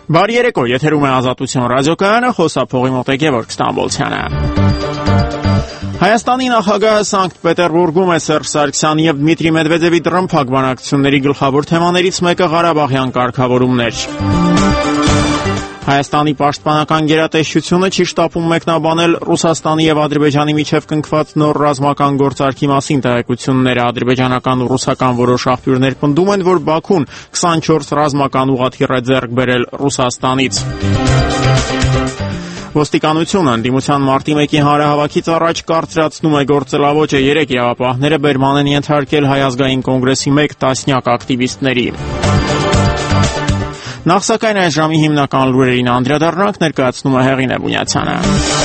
Բարի երեկո, եթերում է Ազատություն ռադիոկայանը, խոսափողի մոտ է Գևորգ Ստամբոլցյանը։ Հայաստանի նախագահը Սանկտ Պետերբուրգում է Սերժ Սարգսյանի և Դմիտրի Մեդվեդևի տրմփակ բանակցությունների գլխավոր թեմաներից մեկը Ղարաբաղյան կարգավորումն էր։ Հայաստանի պաշտպանական գերատեսչությունը չի շտապում մեկնաբանել Ռուսաստանի և Ադրբեջանի միջև կնքված նոր ռազմական գործարքի մասին տեղեկությունները։ Ադրբեջանական ու ռուսական որոշ աղբյուրներ պնդում են, որ Բաքուն 24 ռազմական ուղղաթիռ է ձեռք բերել Ռուսաստանից։ Ոստիկանությունը ընդդիմության մարտի 1-ի հանրահավաքից առաջ կարծրացնում է գործելավոճը։ 3 իրավապահները բերման են ենթարկել Հայ ազգային կոնգրեսի 1 տասնյակ ակտիվիստների։ Նախ սակայն այս ժամի հիմնական լուրերին անդրադառնանք, ներկայացնում է Հեղինե Բունյացյանը։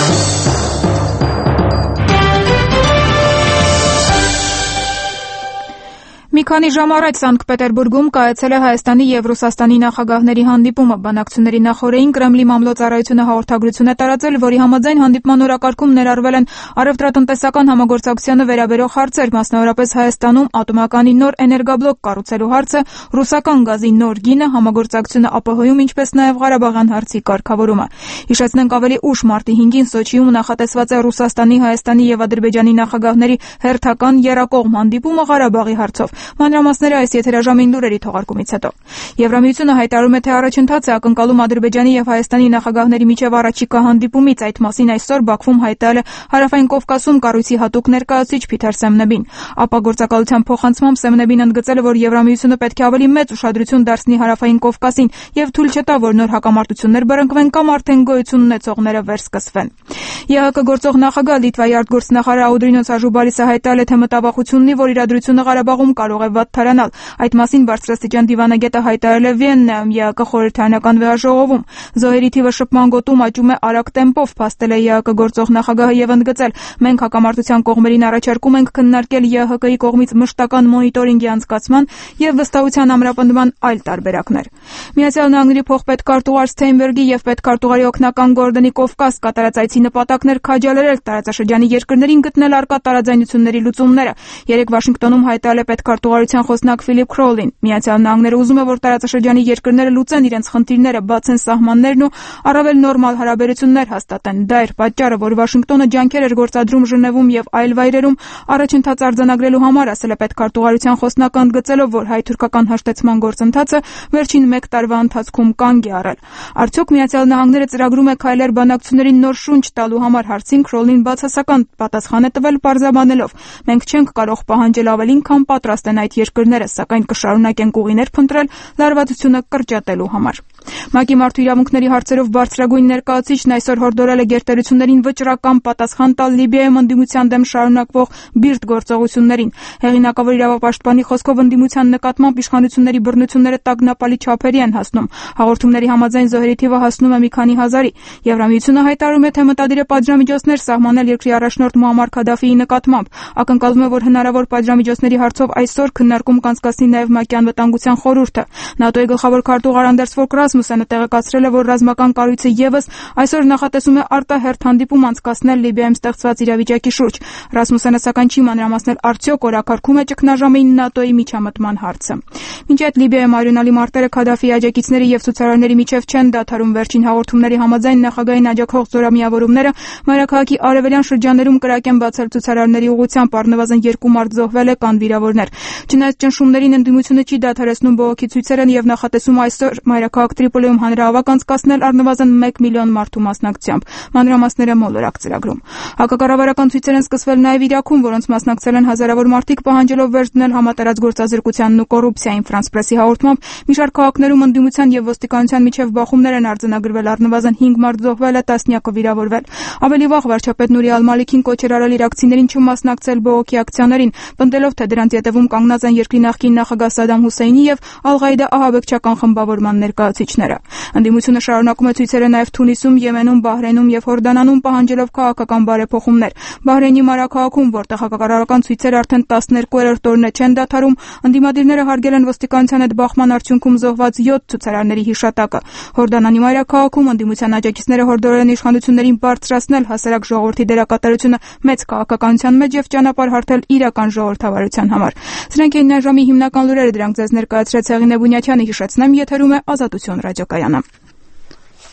Մի քանի ժամ առաջ Սանկտ Պետերբուրգում կայացել է Հայաստանի և Ռուսաստանի նախագահների հանդիպումը։ Բանակցությունների նախօրեին Կրեմլի մամլոյցարայությունը հաղորդագրություն է տարածել, որի համաձայն հանդիպման օրակարգում ներառվել են առևտրատնտեսական համագործակցությանը վերաբերող հարցեր, մասնավորապես Հայաստանում ատոմականի նոր էներգաբլոկ կառուցելու հարցը, ռուսական գազի նոր գինը, համագործակցությունը ԱՊՀ-ում, ինչպես նաև Ղարաբաղյան հարցի կարգավորումը։ Հիշեցնենք, ավելի ուշ մարտի 5-ին Սոչիում նախատեսված է Ռուսաստանի, Հայաստանի և Ադրբեջանի նախագահների հերթական եռակողմ հանդիպումը Ղարաբաղի հարցով։ Մանրամասները այս եթերաժամին լուրերի թողարկումից հետո։ Եվրամիությունը հայտարարում է, թե առաջընթաց է ակնկալում Ադրբեջանի և Հայաստանի նախագահների միջև առաջիկա հանդիպումից։ Այդ մասին այսօր Բաքվում հայտարարել է Հարավային Կովկասում կառույցի հատուկ ներկայացուցիչ Փիթեր Սեմնեբին։ Ապա գործակալության փոխանցմամբ Սեմնեբին ընդգծել է, որ Եվրամիությունը պետք է ավելի մեծ ուշադրություն դարձնի Հարավային Կովկասին և թույլ չտա, որ նոր հակամարտություններ բռնկվեն կամ արդեն գոյություն ունեցողները վերսկսվեն։ ԵՀԿ գործող նախագահ Լիտվայի արտգործնախարար Աուդրինոս Աժուբալիսը հայտարարել է, թե մտավախություն ունի, որ իրադրությունը Ղարաբաղում կարող է վատթարանալ։ Այդ մասին բարձրաստիճան դիվանագետը հայտարարել է Վիեննայում ԵԱԿ խորհրդարանական վեհաժողովում։ Զոհերի թիվը շփման գոտում աճում է արագ տեմպով, փաստել է ԵԱԿ գործող նախագահը և ընդգծել. մենք հակամարտության կողմերին առաջարկում ենք քննարկել ԵՀԿ-ի կողմից մշտական մոնիտորինգի անցկացման և վստահության ամրապնդման այլ տարբերակներ։ Միացյալ Նահանգների փոխպետքարտուղար Սթեյնբերգի և պետքարտուղարի օգնական Գորդոնի Կովկաս կատարած այցի նպատակներ քաջալերել տարածաշրջանի երկրներին գտնել առկա տարաձայնությունների լուծումները։ Երեկ Վաշինգտոնում հայտարարել է պետքարտուղարության խոսնակ Ֆիլիպ Քրոլին. Միացյալ Նահանգները ուզում է, որ տարածաշրջանի երկրները լուծեն իրենց խնդիրները, բացեն սահմաններն ու առավել նորմալ հարաբերություններ հաստատեն։ Դա էր պատճառը, որ Վաշինգտոնը ջանքեր էր գործադրում Ժնևում և այլ վայրերում առաջընթաց արձանագրելու համար, ասել է պետքարտուղարության խոսնակը, ընդգծելով, որ հայ-թուրքական հաշտեցման գործընթացը վերջին 1 տարվա ընթացքում կանգ է առել։ Արդյոք Միացյալ Նահանգները ծրագրում է քայլեր բանակցություններին նոր շունչ տալու համար, հարցին Քրոլին բացասական պատասխան է տվել, պարզաբանելով. մենք չենք կարող պահանջել ավելին, քան պատրաստ են այդ երկրները, սակայն կշարունակենք ուղիներ փնտրել լարվածությունը կրճատելու համար։ ՄԱԿ-ի մարդու իրավունքների հարցերով բարձրագույն ներկայացուցիչն այսօր հորդորել է գերտերություններին վճռական պատասխան տալ Լիբիայում ընդդիմության դեմ շարունակվող բիրտ գործողություններին։ Հեղինակավոր իրավապաշտպանի խոսքով ընդդիմության նկատմամբ իշխանությունների բռնությունները տագնապալի չափերի են հասնում։ Հաղորդումների համաձայն զոհերի թիվը հասնում է մի քանի հազարի։ Եվրամիությունը հայտարարում է, թե մտադիր է պատժամիջոցներ սահմանել երկրի առաջնորդ Մուամմար Քադաֆիի նկատմամբ։ Ակնկալվում է, որ հնարավոր պատժամիջոցների հարցով այսօր քննարկում կանցկացնի նաև ՄԱԿ-ի անվտանգության խորհուրդը։ ՆԱՏՕ-ի գլխավոր քարտուղար Անդերս Ֆորկ Ռասմուսենը տեղեկացրել է, որ ռազմական կառույցը ևս այսօր նախատեսում է արտահերթ հանդիպում անցկացնել Լիբիայում ստեղծված իրավիճակի շուրջ։ Ռասմուսենը սակայն չի մանրամասնել, արդյոք օրակարգում է ճգնաժամային ՆԱՏՕ-ի միջամտման հարցը։ Մինչ այդ Լիբիայում արյունալի մարտերը Քադաֆիի աջակիցների և ցուցարարների միջև չեն դադարում։ Վերջին հաղորդումների համաձայն նախագահային աջակող զորամիավորումները մայրաքաղաքի արևելյան շրջաններում կրակ են բացել ցուցարարների ուղղությամբ, առնվազն 2 մարդ զոհվել է, կան վիրավորներ։ Չնայած ճնշումներին ընդդիմությունը չի դադարեցնում բողոքի ցույցերը և նախատեսում այսօր մայրաքաղաք Տրիպոլիում հանրահավաք անցկացնել առնվազն 1 միլիոն մարդու մասնակցությամբ։ Մանրամասները մոլորակ ծրագրում։ Հակակառավարական ցույցեր են սկսվել նաև Իրաքում, որոնց մասնակցել են հազարավոր մարդիկ, պահանջելով վերջ դնել համատարած գործազրկությանն ու կոռուպցիային։ Ֆրանս Պրեսի հաղորդմամբ մի շարք քաղաքներում ընդդիմության և ոստիկանության միջև բախումներ են արձանագրվել, առնվազն 5 մարդ զոհվել է, տասնյակը վիրավորվել։ Ավելի վաղ վարչապետ Նուրի Ալ-Մալիքին կոչ էր արել իրաքցիներին չմասնակցել բողոքի ակցիաներին, պնդելով, թե դրանց ետևում կանգնած են երկրի նախկին նախագահ Սադամ Հուսեյնի և Ալ-Ղաիդա ահաբեկչական խմբավորման ներկայացուցիչները։ Ընդդիմությունը շարունակում է ցույցերը նաև Թունիսում, Եմենում, Բահրեյնում և Հորդանանում, պահանջելով քաղաքական բարեփոխումներ։ Բահրեյնի մայրաքաղաքում, որտեղ հակակառավարական ցույցերը արդեն 12-րդ օրն է չեն դադարում, ընդդիմադիրները հարգել են ոստիկանության հետ բախման արդյունքում զոհված 7 ցուցարարների հիշատակը։ Հորդանանի մայրաքաղաքում ընդդիմության աջակիցները հորդորել են իշխանություններին բարձրացնել հասարակ ժողովրդի դերակատարությունը մեծ քաղաքականության մեջ և ճանապարհ հարթել իրական ժողովրդավարության համար։ Սրանք էին այս ժամի հիմնական լուրերը, դրանք ձեզ ներկայացրեց Հեղինե Բունյացյանը։ Հիշեցնեմ, եթերում է Ազատություն ռադիոկայանը։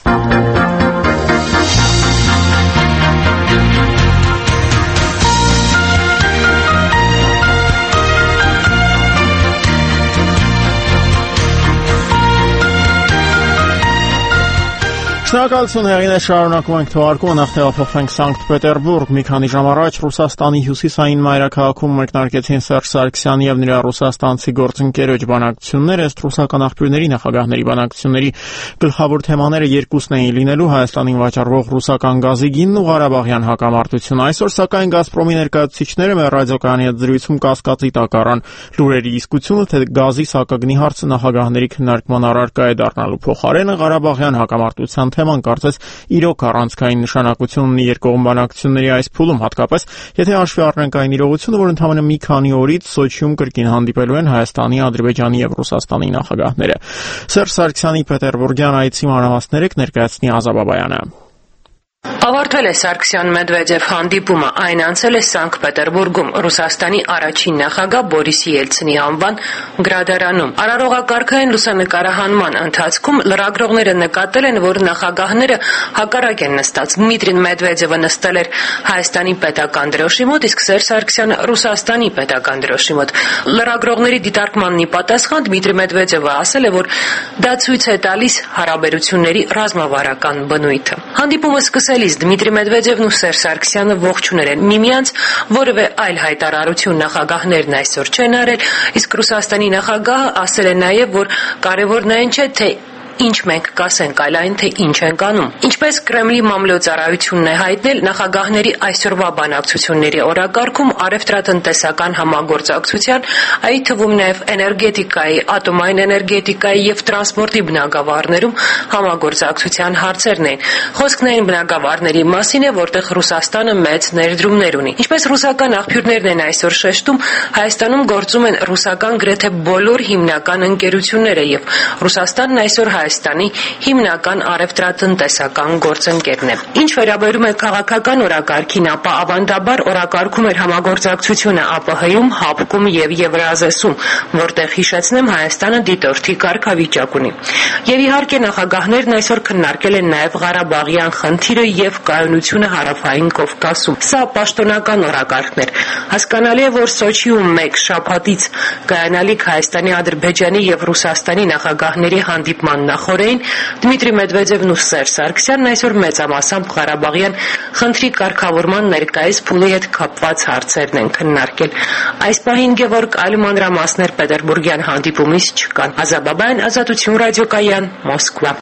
Շնորհակալություն հեղինե, շարունակում ենք թողարկումը, նախ տեղափոխվենք Սանկտ Պետերբուրգ։ Մի քանի ժամ առաջ Ռուսաստանի հյուսիսային մայրաքաղաքում մեկնարկեցին Սերժ Սարգսյանի եւ նրա ռուսաստանցի գործընկերոջ բանակցությունները, ըստ ռուսական աղբյուրների նախագահների բանակցությունների գլխավոր թեմաները երկուսն էին լինելու՝ Հայաստանին վաճառվող ռուսական գազի գինն ու Ղարաբաղյան հակամարտությունը։ Այսօր սակայն Գազպրոմի ներկայացուցիչները մեր ռադիոկայանի հետ զրույցում կասկածի տակ առան լուրերի իսկությունը, թե գազի սակագնի հարցը նախագահների քննարկման առարկա է դառնալու փոխարենը Ղարաբաղյան հակամարտության թեման կարծես իրոք առանցքային նշանակություն ունի երկկողմ բանակցությունների այս փուլում, հատկապես եթե հաշվի առնենք այն իրողությունը, որ ընդամենը մի քանի օրից Սոչիում կրկին հանդիպելու են Հայաստանի, Ադրբեջանի եւ Ռուսաստանի նախագահները։ Սերժ Սարգսյանի Պետերբուրգյան այցի մանրամասները կներկայացնի Ազա Բաբայանը։ Ավարտվել է Սարգսյան-Մեդվեդև հանդիպումը, այն անցել է Սանկտ Պետերբուրգում, Ռուսաստանի առաջին նախագահ Բորիս Ելցինի անվան գրադարանում։ Արարողակարգային լուսանկարահանման ընթացքում լրագրողները նկատել են, որ նախագահները հակառակ են նստած։ Դմիտրի Մեդվեդևը նստել էր Հայաստանի պետական դրոշի մոտ, իսկ Սերժ Սարգսյանը Ռուսաստանի պետական դրոշի մոտ։ Լրագրողների դիտարկմանն ի պատասխան Դմիտրի Մեդվեդևը ասել է, որ դա ցույց է տալիս հարաբերությունների ռազմավարական բնույթը։ Հանդիպումը սկսելիս Դմիտրի Մեդվեդևն ու Սերժ Սարգսյանը ողջունել են միմյանց, որևէ այլ հայտարարություն նախագահներն այսօր չեն արել, իսկ Ռուսաստանի նախագահը ասել է նաև, որ կարևորն այն չէ, թե ինչ մենք կասենք, այլ այն, թե ինչ ենք անում։ Ինչպես Կրեմլի մամլոյցարայությունն է հայտնել, նախագահների այսօրվա բանակցությունների օրակարգում առևտրատնտեսական համագործակցության, այդ թվում նաև էներգետիկայի, ատոմային էներգետիկայի եւ տրանսպորտի բնագավառներում համագործակցության հարցերն էին։ Խոսքն այն բնագավառների մասին է, որտեղ Ռուսաստանը մեծ ներդրումներ ունի։ Ինչպես ռուսական աղբյուրներն են այսօր շեշտում, Հայաստանում գործում են ռուսական գրեթե բոլոր հիմնական ընկերությունները եւ Ռուսաստանն այսօր Հայաստանի հիմնական առևտրատնտեսական գործընկերն է։ Ինչ վերաբերում է քաղաքական օրակարգին, ապա ավանդաբար օրակարգում էր համագործակցությունը ԱՊՀ-ում, ՀԱՊԿ-ում եւ Եվրազեսում, որտեղ հիշեցնեմ Հայաստանը դիտորդի կարգավիճակ ունի։ Եվ իհարկե նախագահներն այսօր քննարկել են նաեւ Ղարաբաղյան խնդիրը եւ կայունությունը Հարավային Կովկասում։ Սա պաշտոնական օրակարգն էր։ Հասկանալի է, որ Սոչիում մեկ շաբաթից կայանալիք Հայաստանի, Ադրբեջանի եւ Ռուսաստանի նախագահների հանդիպման նախորդին Դմիտրի Մեդվեդևն ու Սերժ Սարգսյանն այսօր մեծամասամբ Ղարաբաղյան խնդրի կարգավորման ներկայիս փուլի հետ կապված հարցերն են քննարկել։ Այս պահին Գևորգ այլ մանրամասներ Պետերբուրգյան հանդիպումից չկան։ Ազա Բաբայան, Ազատություն ռադիոկայան, Մոսկվա։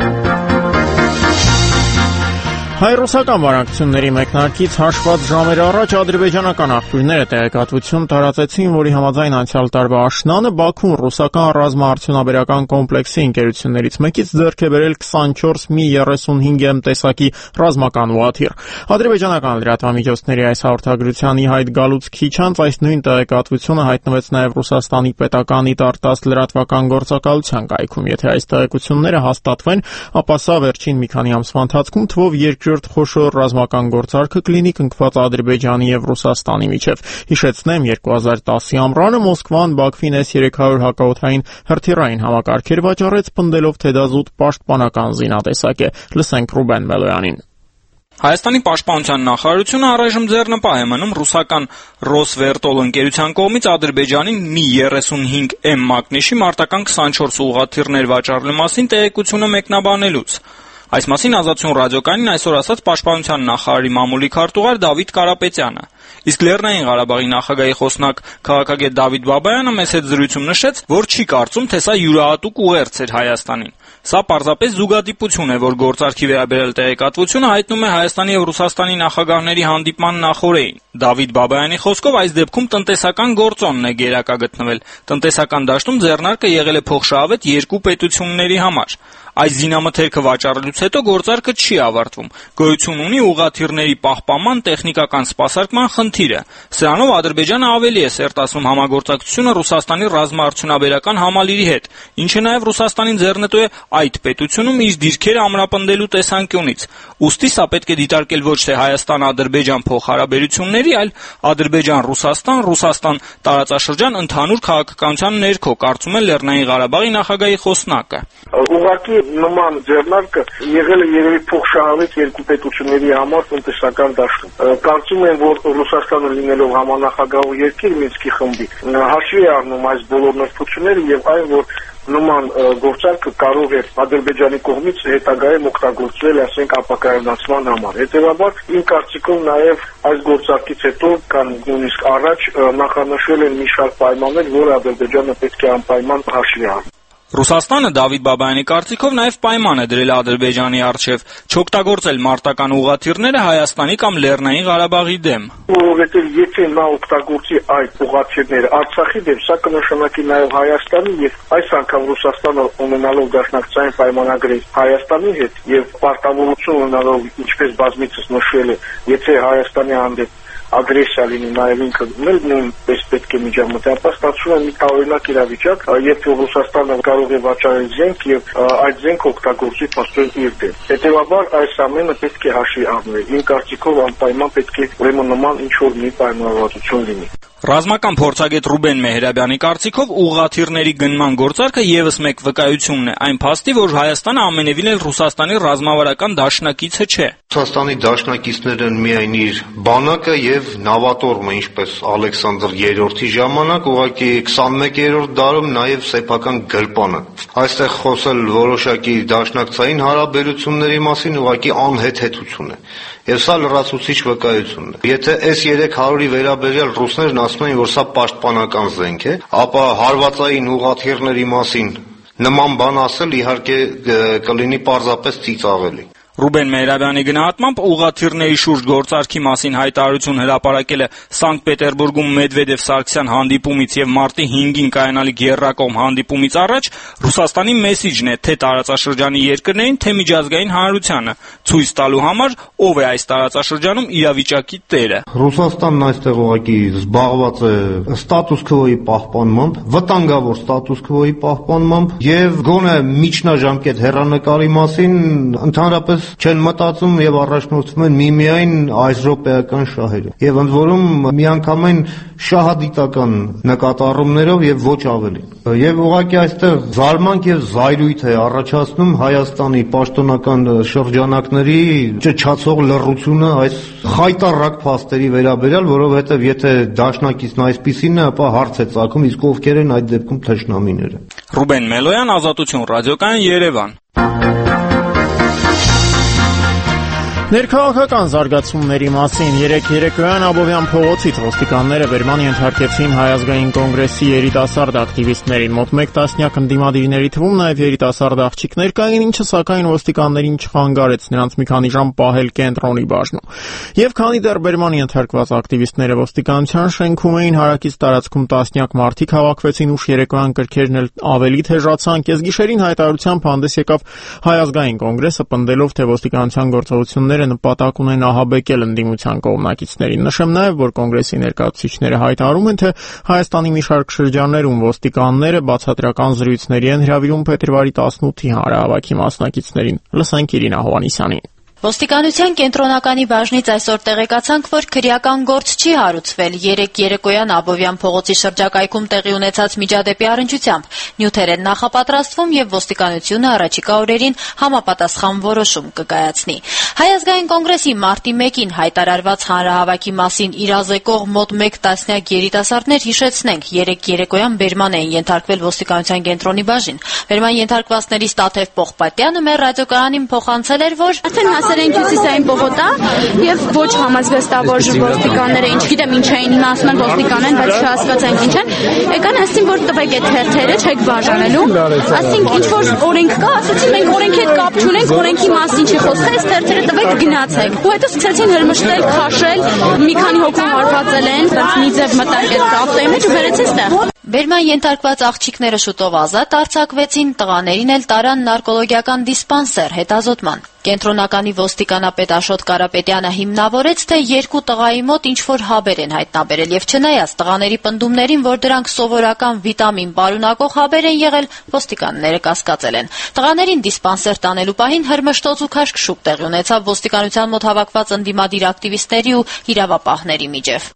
Հայ-ռուսական բանակցությունների մեկնարկից հաշված ժամեր առաջ ադրբեջանական աղբյուրները տեղեկատվություն տարածեցին, որի համաձայն անցյալ տարվա աշնանը Բաքուն ռուսական ռազմաարդյունաբերական կոմպլեքսի ընկերություններից մեկից ձեռք է բերել 24 Mi-35M տեսակի ռազմական ուղղաթիռ։ Ադրբեջանական լրատվամիջոցների այս հաղորդագրության ի հայտ գալուց քիչ անց այս նույն տեղեկատվությունը հայտնվեց նաև Ռուսաստանի պետական ԻՏԱՐ-10 լրատվական գործակալության կայքում։ Եթե այս տեղեկությունները հաստատվեն, ապա սա վերջին մի քանի ամսվա ընթացքում թվով երկրորդ խոշոր ռազմական գործարքը կլինի կնքված Ադրբեջանի եւ Ռուսաստանի միջև։ Հիշեցնեմ, 2010-ի ամռանը Մոսկվան Բաքվին S-300 հակաօդային հրթիռային համակարգեր վաճառեց, պնդելով, թե դա զուտ պաշտպանական զինատեսակ է։ Լսենք Ռուբեն Մելոյանին։ Հայաստանի պաշտպանության նախարարությունը առայժմ ձեռնպահ է մնում ռուսական Ռոսվերտոլ ընկերության կողմից Ադրբեջանին Mi-35M մակնիշի մարտական 24 ուղղաթիռներ վաճառելու մասին տեղեկությունը մեկնաբանելուց։ Այս մասին Ազատություն ռադիոկայանին այսօր ասաց պաշտպանության նախարարի մամուլի քարտուղար Դավիթ Կարապետյանը։ Իսկ Լեռնային Ղարաբաղի նախագահի խոսնակ քաղաքագետ Դավիթ Բաբայանը մեծ հետ զրույցում նշեց, որ չի կարծում, թե սա յուրահատուկ ուղերձ էր Հայաստանին։ Սա պարզապես զուգադիպություն է, որ գործարքի վերաբերյալ տեղեկատվությունը հայտնում է Հայաստանի եւ Ռուսաստանի նախագահների հանդիպման նախորդին։ Դավիթ Բաբայանի խոսքով այս դեպքում տնտեսական գործոնն է գերակա գտնվել։ Տնտեսական դաշտում ձեռնարկը եղել է փոխշահավետ երկու պետությունների համար։ Այս զինամթերքը վաճառելուց հետո գործարքը չի ավարտվում։ Գոյություն ունի ուղղաթիռների պահպանման, տեխնիկական սպասարկման, խնդիրը։ Սրանով Ադրբեջանը ավելի է սերտացնում համագործակցությունը Ռուսաստանի ռազմաարդյունաբերական համալիրի հետ, ինչը նաև Ռուսաստանին ձեռնտու է այդ պետությունում իր դիրքերը ամրապնդելու տեսանկյունից։ Ուստի սա պետք է դիտարկել ոչ թե Հայաստան-Ադրբեջան փոխհարաբերությունների, այլ Ադրբեջան-Ռուսաստան, Ռուսաստան-տարածաշրջան ընդհանուր քաղաքականության ներքո, կարծում է Լեռնային Ղարաբաղի նախագահի խոսնակը։ Ուղղակի նման ձեռնարկը եղել է երևի փոխշահավետ երկու պետությունների համար տնտեսական դաշտում։ Կարծում եմ, որ Ռուսաստանը լինելով համանախագահ երկիր Մինսկի խմբի հաշվի է առնում այս բոլոր նրբությունները եւ այն, որ նման գործարքը կարող է Ադրբեջանի կողմից հետագայում օգտագործվել, ասենք, ապակայունացման համար։ Հետևաբար, իմ կարծիքով նաև այս գործարքից հետո կան նույնիսկ առաջ նախանշվել են մի շարք պայմաններ, որ Ադրբեջանը պետք է անպայման հաշվի առնի։ Ռուսաստանը Դավիթ Բաբայանի կարծիքով նաև պայման է դրել Ադրբեջանի առջև չօգտագործել մարտական ուղղաթիռները Հայաստանի կամ Լեռնային Ղարաբաղի դեմ։ Որովհետև եթե նա օգտագործի այդ ուղղաթիռները Արցախի դեմ, սա կնշանակի նաև Հայաստանի եւ այս անգամ Ռուսաստանը ունենալով դաշնակցային պայմանագրեր Հայաստանի հետ եւ պարտավորություն ունենալով, ինչպես բազմիցս նշվել է, եթե Հայաստանի հանդեպ ագրեսիա լինի, նաև ինքը նույնպես պետք է միջամտի, ապա ստացվում է մի տարօրինակ իրավիճակ, երբ Ռուսաստանը կարող է վաճառել զենք եւ այդ զենքը օգտագործի փաստորեն իր դեմ։ Հետևաբար այս ամենը պետք է հաշվի առնել։ Իմ կարծիքով անպայման պետք է ուրեմն նման ինչ-որ մի պայմանավորվածություն լինի։ Ռազմական փորձագետ Ռուբեն Մեհրաբյանի կարծիքով ուղղաթիռների գնման գործարքը եւս մեկ վկայությունն է այն փաստի, որ Հայաստանը ամենևին էլ Ռուսաստանի ռազմավարական դաշնակիցը չէ։ Ռուսաստանի դաշնակիցները միայն իր բանակը եւ նավատորմը, ինչպես Ալեքսանդր III-ի ժամանակ, ուղղակի 21-րդ դարում նաեւ սեփական գրպանը։ Այստեղ խոսել որոշակի դաշնակցային հարաբերությունների մասին ուղղակի անհեթեթություն է։ Եվ սա լրացուցիչ վկայություն է։ Եթե այս 300-ի վերաբերյալ ռուսներն ասում են, որ սա պաշտպանական զենք է, ապա հարվածային ուղղաթիռների մասին նման բան ասել իհարկե կլինի պարզապես ծիծաղելի։ Ռուբեն Մեհրաբյանի գնահատմամբ ուղղաթիռների շուրջ գործարքի մասին հայտարարություն հրապարակելը Սանկտ Պետերբուրգում Մեդվեդև-Սարգսյան հանդիպումից եւ մարտի 5-ին կայանալիք եռակողմ հանդիպումից առաջ Ռուսաստանի մեսիջն է թե տարածաշրջանի երկրներին, թե միջազգային հանրությանը, ցույց տալու համար ով է այս տարածաշրջանում իրավիճակի տերը։ Ռուսաստանն այստեղ ուղղակի զբաղված է ստատուս քվոյի պահպանմամբ, վտանգավոր ստատուս քվոյի պահպանմամբ եւ գոնե միջնաժամկետ հեռանկարի մասին ընդհանրապես չեն մտածում եւ առաջնորդվում են միմիայն այս րոպեական շահերը եւ ընդ որում միանգամայն շահադիտական նկատառումներով եւ ոչ ավելին եւ ուղղակի այստեղ զարմանք եւ զայրույթ է առաջացնում Հայաստանի պաշտոնական շրջանակների ճչացող լռությունը այս խայտառակ փաստերի վերաբերյալ, որովհետեւ եթե դաշնակիցն այսպիսին է, ապա հարց է ծագում, իսկ ովքեր են այդ դեպքում թշնամիները։ Ռուբեն Մելոյան, Ազատություն ռադիոկայան, Երևան։ Ներքաղաքական զարգացումների մասին երեկոյան Աբովյան փողոցից ոստիկանները վերման ենթարկեցին Հայ ազգային կոնգրեսի երիտասարդ ակտիվիստներին։ Մոտ 1 տասնյակ ընդդիմադիրների թվում նաև երիտասարդ աղջիկներ կային, ինչը սակայն ոստիկաններին չխանգարեց նրանց մի քանի ժամ պահել կենտրոնի բաժնում։ Եվ քանի դեռ վերման ենթարկված ակտիվիստները ոստիկանության շենքում էին, հարակից տարածքում տասնյակ մարդիկ հավաքվեցին, ուշ երեկոյան կրքերն էլ ավելի թեժացան։ Կեսգիշերին հայտարարությամբ հանդես եկավ Հայ ազգային կոնգրեսը, պնդելով, թե ոստիկանության գործողությունները նպատակ ունեն ահաբեկել ընդդիմության կողմնակիցներին։ Նշեմ նաև, որ կոնգրեսի ներկայացուցիչները հայտարարում են, թե Հայաստանի մի շարք շրջաններում ոստիկանները բացատրական զրույցների են հրավիրում փետրվարի 18-ի հանրահավաքի մասնակիցներին։ Լսենք Իրինա Հովհաննիսյանին։ Ոստիկանության կենտրոնականի բաժնից այսօր տեղեկացանք, որ քրեական գործ չի հարուցվել երեկոյան Աբովյան փողոցի շրջակայքում տեղի ունեցած միջադեպի առնչությամբ։ Նյութեր են նախապատրաստվում եւ ոստիկանությունը առաջիկա օրերին համապատասխան որոշում կկայացնի։ Հայ ազգային կոնգրեսի մարտի 1-ին հայտարարված հանրահավաքի մասին իրազեկող մոտ 1 տասնյակ երիտասարդներ, հիշեցնենք, երեկոյան բերման էին ենթարկվել ոստիկանության կենտրոնի բաժին։ Բերման ենթարկվածներից Տաթև Պողպատյանը մեր ռադիոկայանին փոխանցել էր, որ հասել են հյուսիսային պողոտա եւ ոչ համազգեստավոր ոստիկանները, ինչ գիտեմ ինչ էին, հիմա ասում են ոստիկան են, բայց չհասկացանք ինչ են, եկան ասին, որ տվեք այդ հերթերը, չեք բաժանելու, ասինք ինչ որ օրենք կա, ասացին մենք օրենքի հետ կապ չունենք, օրենքի մասին չի խոսքը, այս հերթերը տվեք գնացեք։ Ու հետո սկսեցին հրմշտել, քաշել, մի քանի հոգու հարվածել են, բայց մի ձև մտանք այդ ավտոյի մեջ ու վերեցին ստեղ։ Բերման ենթարկված աղջիկները շուտով ազատ արձակվեցին, տղաներին էլ տարան նարկոլոգիական դիսպանսեր հետազոտման։ Կենտրոնականի ոստիկանապետ Աշոտ Կարապետյանը հիմնավորեց, թե 2 տղայի մոտ ինչ-որ հաբեր են հայտնաբերել եւ չնայած տղաների պնդումներին, որ դրանք սովորական վիտամին պարունակող հաբեր են եղել, ոստիկանները կասկածել են։ Տղաներին դիսպանսեր տանելու պահին հրմշտոց ու քաշքշուկ տեղի ունեցավ ոստիկանության մոտ հավաքված ընդդիմադիր ակտիվիստների ու իրավապահների միջև։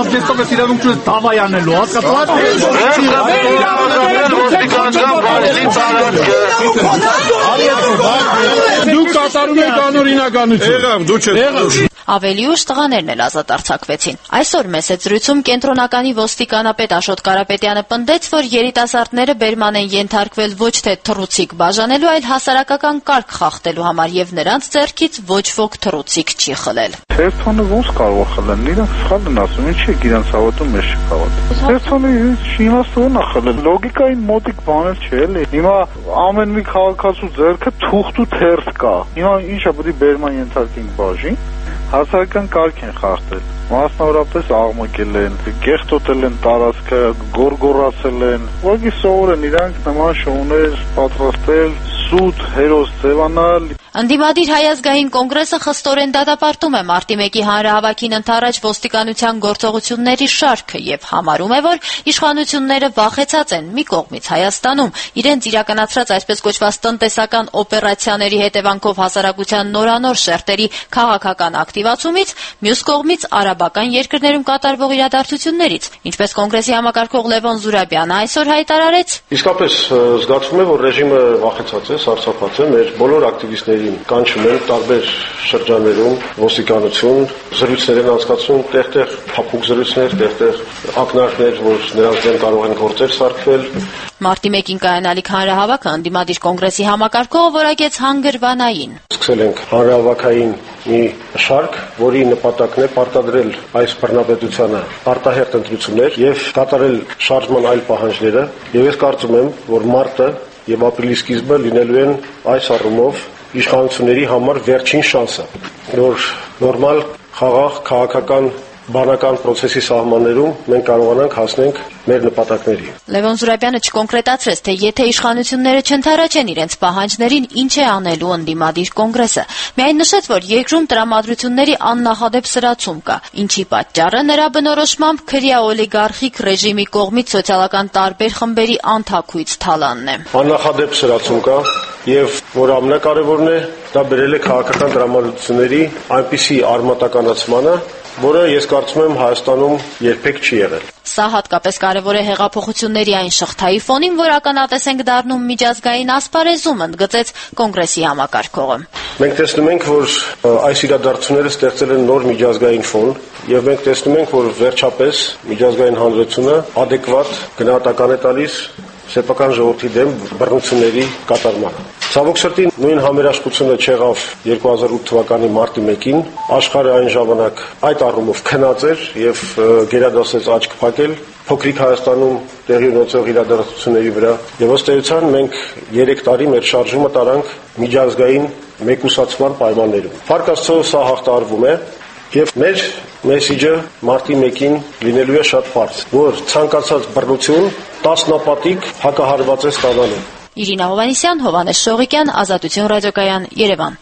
Ավելի ուշ տղաներն էլ ազատ արձակվեցին։ Այսօր մեծ զրույցում կենտրոնականի ոստիկանապետ Աշոտ Կարապետյանը պնդեց, որ երիտասարդները բերման են ենթարկվել ոչ թե թռուցիկ բաժանելու, այլ հասարակական կարգ խախտելու համար եւ նրանց ձեռքից ոչ ոք թռուցիկ չի խլել։ Թերթոնը ոնց կարող խլեն, իրենք սխալ են ասում, ինչի է իրենց հավատում, մեզ չի հավատում։ Թերթոնը իմաստուն է խլել, լոգիկային մոտիկ բաներ չէ էլի։ Հիմա ամեն մի քաղաքացու ձեռքը թուղթ ու թերթ կա։ Հիմա ինչա պետք է բերման ենթարկենք բաժին, հասարակական կարգ են խախտել։ Մասնավորապես աղմկել են, գեղտոտել են տարածքը, գորգորացել են։ Ուղղակի սովոր են իրանք նման շոուներ պատրաստել, սուտ, հերոս ձևանալ։ Ընդդիմադիր Հայ ազգային կոնգրեսը խստորեն դատապարտում է մարտի 1-ի հանրահավաքին ընդառաջ ոստիկանության գործողությունների շարքը եւ համարում է, որ իշխանությունները վախեցած են մի կողմից Հայաստանում իրենց իրականացրած այսպես կոչված տնտեսական օպերացիաների հետևանքով հասարակության նորանոր շերտերի քաղաքական ակտիվացումից, մյուս կողմից արաբական երկրներում կատարվող իրադարձություններից, ինչպես կոնգրեսի համակարգող Լևոն Զուրաբյանը այսօր հայտարարեց։ Իսկապես զգացվում է, որ ռեժիմը վախեցած է, սարսափած է, մեր բոլոր ակտիվիստների կանչում են տարբեր շրջաններում ոստիկանություն, զրույցներ են անցկացնում, տեղ-տեղ փափուկ զրույցներ, տեղ-տեղ ակնարկներ, որ նրանց դեմ կարող են գործեր սարքվել։ Մարտի 1-ին կայանալիք հանրահավաքը ընդդիմադիր կոնգրեսի համակարգողը որակեց հանգրվանային։ Սկսել ենք հանրահավաքային մի շարք, որի նպատակն է պարտադրել այս բռնապետությանը արտահերթ ընտրություններ եւ կատարել շարժման այլ պահանջները, եւ ես կարծում եմ, որ մարտը եւ ապրիլի սկիզբը լինելու են այս առումով իշխանությունների համար վերջին շանսը, որ նորմալ խաղաղ քաղաքական բանական process-ի սահմաններում մենք կարողանանք հասնենք մեր նպատակների։ Լևոն Զուրաբյանը չկոնկրետացրեց, թե եթե իշխանությունները չընդառաջեն իրենց պահանջներին, ինչ է անելու ընդդիմադիր կոնգրեսը։ Միայն նշեց, որ երկրում տրամադրությունների աննախադեպ սրացում կա, ինչի պատճառը նրա բնորոշմամբ քրյա օլիգարխիկ ռեժիմի կողմից սոցիալական տարբեր խմբերի անթաքույց թալանն է։ Աննախադեպ սրացում կա եւ որ ամենակարևորն է, դա բերել է քաղաքական տրամադրությունների այնպիսի արմատականացմանը, որը ես կարծում եմ Հայաստանում երբեք չի եղել։ Սա հատկապես կարևոր է հեղափոխությունների այն շղթայի ֆոնին, որ ականատես ենք դառնում միջազգային ասպարեզում, ընդգծեց կոնգրեսի համակարգողը։ Մենք տեսնում ենք, որ այս իրադարձությունները ստեղծել են նոր միջազգային ֆոն, եւ մենք տեսնում ենք, որ վերջապես միջազգային հանրությունը adekvat գնահատական է տալիս սեփական ժողովրդի դեմ բռնությունների կատարմանը։ Ցավոք սրտի նույն համերաշխությունը չեղավ 2008 թվականի մարտի 1-ին, աշխարհը այն ժամանակ այդ առումով քնած էր եւ գերադասեց աչք փակել փոքրիկ Հայաստանում տեղի ունեցող իրադարձությունների վրա եւ ըստ էության մենք 3 տարի մեր շարժումը տարանք միջազգային մեկուսացման պայմաններում։ Փառք Աստծո, սա հաղթահարվում է եւ մեր մեսիջը մարտի 1-ին լինելու է շատ բարձ, որ ցանկացած բռնություն տասնապատիկ հակահարված է ստանալու։ Իրինա Հովանեսյան, Հովանես Շողիկյան, Ազատություն ռադիոկայան, Երևան։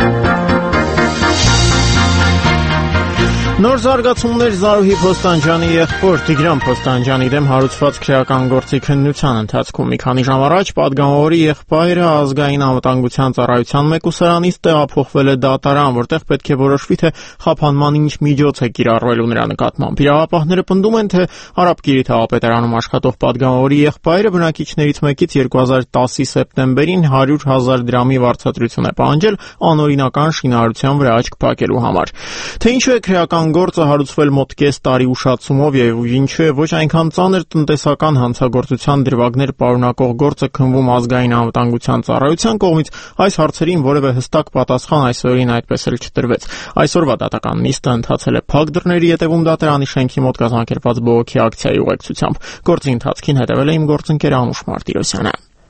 Նոր զարգացումներ Զարուհի Փոստանջյանի եղբոր Տիգրան Փոստանջյանի դեմ հարուցված քրեական գործի քննության ընթացքում մի քանի ժամ առաջ պատգամավորի եղբայրը ազգային անվտանգության ծառայության մեկուսարանից տեղափոխվել է դատարան, որտեղ պետք է որոշվի, թե խափանման ինչ միջոց է կիրառվելու նրա նկատմամբ։ Իրավապահները պնդում են, թե Արաբկիրի թաղապետարանում աշխատող պատգամավորի եղբայրը բնակիչներից մեկից 2010-ի սեպտեմբերին 100,000 դրամի վարձատրություն է պահանջել անօրինական շինարարության վրա աչք փակելու համար։ Թե ինչու է քրեական գործը հարուցվել մոտ կես տարի ուշացումով եւ ինչու է ոչ այնքան ծանր տնտեսական հանցագործության դրվագներ պարունակող գործը քննվում ազգային անվտանգության ծառայության կողմից, այս հարցերին որևէ հստակ պատասխան այսօրին այդպես էլ չտրվեց։ Այսօրվա դատական նիստը ընթացել է փակ դռների ետևում դատարանի շենքի մոտ կազմակերպված բողոքի ակցիայի ուղեկցությամբ։ Գործի ընթացքին հետևել է իմ գործընկեր Անուշ Մարտիրոսյանը։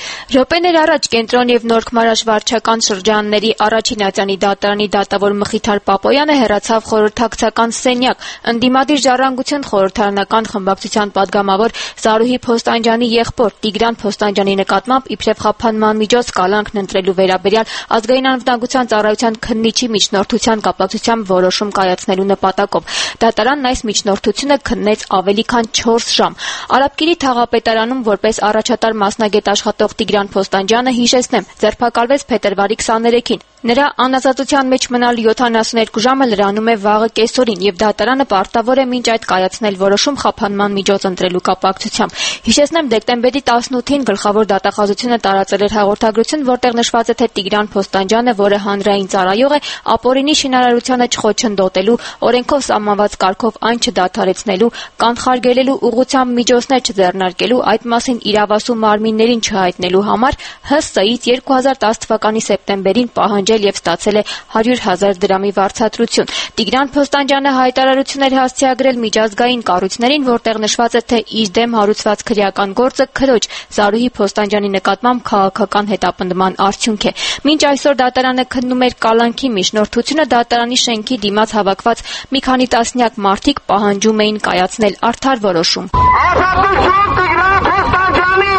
Րոպեներ առաջ Կենտրոն եւ Նորք-Մարաշ վարչական շրջանների առաջին ատյանի դատարանի դատավոր Մխիթար Պապոյանը հեռացավ խորհրդակցական սենյակ։ Ընդդիմադիր ժառանգություն խորհրդարանական խմբակցության падգամավոր Զարուհի Փոստանջյանի եղբոր Տիգրան Փոստանջյանի նկատմամբ իբրև խափանման միջոց կալանքն ընտրելու վերաբերյալ ազգային անվտանգության ծառայության քննիչի միջնորդության կապակցությամբ որոշում կայացնելու նպատակով։ Դատարանն այս միջնորդությունը քննեց ավելի քան 4 ժամ։ Արաբկիրի թաղապետարանում որպես առաջատար մասնագետ աշխատող Տիգրան Փոստանջյանը, հիշեցնեմ, ձերբակալվեց փետրվարի 23-ին։ Նրա անազատության մեջ մնալ 72 ժամը լրանում է վաղը կեսօրին, եւ դատարանը պարտավոր է մինչ այդ կայացնել որոշում խափանման միջոց ընտրելու կապակցությամբ։ Հիշեցնեմ, դեկտեմբերի 18-ին գլխավոր դատախազությունը տարածել էր հաղորդագրություն, որտեղ նշված է, թե Տիգրան Փոստանջյանը, որը հանրային ծառայող է, ապօրինի շինարարությանը չխոչընդոտելու, օրենքով սահմանված կարգով այն չդադարեցնելու, կանխարգելելու ուղղությամբ միջոցներ չձեռնարկելու, այդ մասին իրավասու մարմիններին չհայտնելու համար ՀՍ-ից 2010 թվականի սեպտեմբերին պահանջել եւ ստացել է 100,000 դրամի վարձատրություն։ Տիգրան Փոստանջյանը հայտարարություն էր հասցեագրել միջազգային կառույցներին, որտեղ նշված է, թե իր դեմ հարուցված քրեական գործը քրոջ Զարուհի Փոստանջյանի նկատմամբ քաղաքական հետապնդման արդյունք է։ Մինչ այսօր դատարանը քննում էր կալանքի միջնորդությունը, դատարանի շենքի դիմաց հավաքված մի քանի տասնյակ մարդիկ պահանջում էին կայացնել արդար որոշում։ Ազատություն Տիգրան Փոստանջյանի!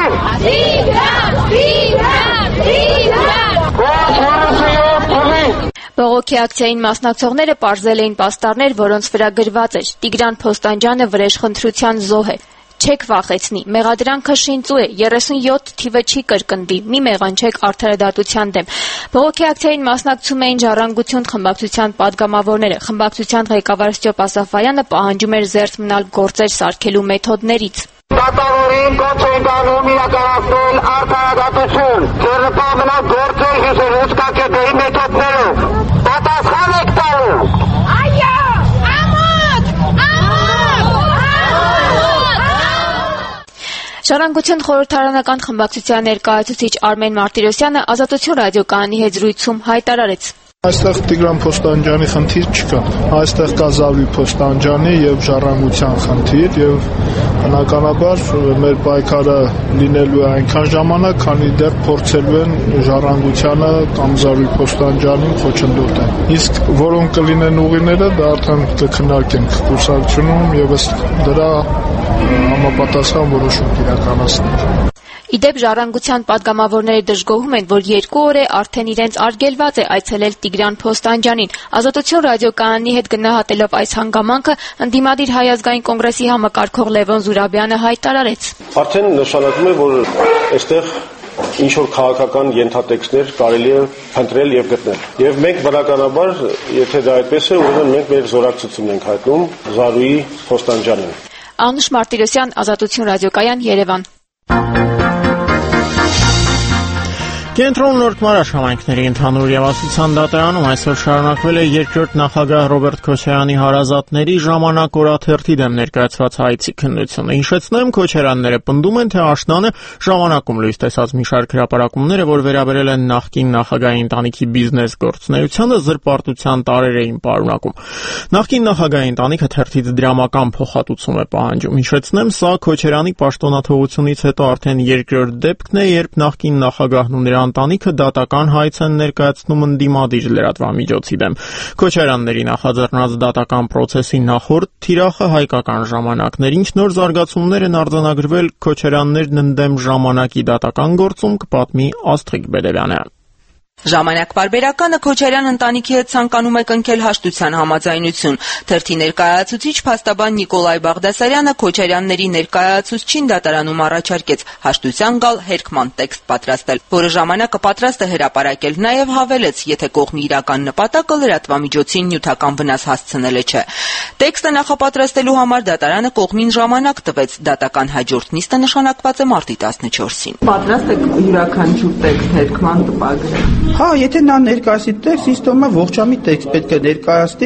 Բողոքի ակցիային մասնակցողները պարզել էին պաստառներ, որոնց վրա գրված էր. Տիգրան Փոստանջյանը վրեժխնդրության զոհ է։ Չեք վախեցնի, մեղադրանքը շինծու է, 37 թիվը չի կրկնդի, մի մեղանչեք արդարադատության դեմ։ Բողոքի ակցիային մասնակցում էին Ժառանգություն խմբակցության падգամավորները։ Խմբակցության ղեկավար Ստյոպ Ասաֆայանը պահանջում էր զերծ մնալ գործեր սարքելու մեթոդներից։ Դատավորին կոչ են անում իրականացնել արդարադատություն, ձեռնպահ գործեր հիշելուց կակետերի մեթոդներով։ Պատասխան եք տալու։ Այո, ամոթ, Ժառանգություն խորհրդարանական խմբակցության ներկայացուցիչ Արմեն Մարտիրոսյանը Ազատություն ռադիոկայանի հետ զրույցում հայտարարեց. Այստեղ Տիգրան Փոստանջյանի խնդիր չկա, այստեղ կա Զարուհի Փոստանջյանի եւ Ժառանգության խնդիր եւ բնականաբար մեր պայքարը լինելու է այնքան ժամանակ, քանի դեռ փորձելու են Ժառանգությանը կամ Զարուհի Փոստանջյանին խոչընդոտել։ Իսկ որոնք կլինեն ուղիները, դա արդեն կքննարկենք կուրսակցությունում եւ ըստ դրա համապատասխան որոշում կիրականացնենք։ Իդեպ Ժառանգության падգամավորները դժգոհում են, որ 2 օր է արդեն իրենց արգելված է այցելել Տիգրան Փոստանջյանին։ Ազատություն ռադիոկայանի հետ գնահատելով այս հանգամանքը, ընդդիմադիր Հայ ազգային կոնգրեսի համակարգող Լևոն Զուրաբյանը հայտարարեց. Արդեն նշանակում է, որ այստեղ ինչ որ քաղաքական ենթատեքստներ կարելի է փնտրել եւ գտնել։ Եվ մենք բնականաբար, եթե դա այդպես է, ուրեմն մենք մեր զորակցությունն ենք հայտնում Զարուհի Փոստանջյանին։ Անուշ Մարտիրոսյան, Ազատություն ռադիոկայան, Երևան։ Կենտրոն Նորք-Մարաշ համայնքների ընդհանուր իրավասության դատարանում այսօր շարունակվել է երկրորդ նախագահ Ռոբերտ Քոչարյանի հարազատների ժամանակ օրաթերթի դեմ ներկայացված հայցի քննությունը։ Հիշեցնեմ, Քոչարյանները պնդում են, թե աշնանը ժամանակում լույս տեսած մի շարք հրապարակումները, որ վերաբերել են նախկին նախագահի ընտանիքի բիզնես գործունեությանը, զրպարտության տարեր էին պարունակում։ Նախկին նախագահի ընտանիքը թերթից դրամական փոխհատուցում է պահանջում։ Հիշեցնեմ, սա Քոչարյանի պաշտոնաթողությունից հետո արդեն երկրորդ դեպքն է, երբ նախկին նախագահն ու նրա ընտանիքը դատական հայց են ներկայացնում ընդդիմադիր լրատվամիջոցի դեմ։ Քոչարյանների նախաձեռնած դատական process-ի նախորդ թիրախը հայկական ժամանակներ, ինչ նոր զարգացումներ են արձանագրվել Քոչարյաններն ընդդեմ ժամանակի դատական գործում, կպատմի Աստղիկ Բեդևյանը։ Ժամանակ պարբերականը Քոչարյան ընտանիքի հետ ցանկանում է կնքել հաշտության համաձայնություն։ Թերթի ներկայացուցիչ փաստաբան Նիկոլայ Բաղդասարյանը Քոչարյանների ներկայացուցչին դատարանում առաջարկեց հաշտության գալ հերքման տեքստ պատրաստել, որը ժամանակը պատրաստ է հրապարակել, նաև հավելեց, եթե կողմի իրական նպատակը լրատվամիջոցին նյութական վնաս հասցնելը չէ։ Տեքստը նախապատրաստելու համար դատարանը կողմին ժամանակ տվեց, դատական հաջորդ նիստը նշանակված է մարտի 14-ին։ Պատրաստ եք յուրաքանչյուր տեքստ հերքման տպագրել։ Հա, եթե նա ներկայացի տեքստ, ինձ թվում է ողջամիտ տեքստ պետք է ներկայացնի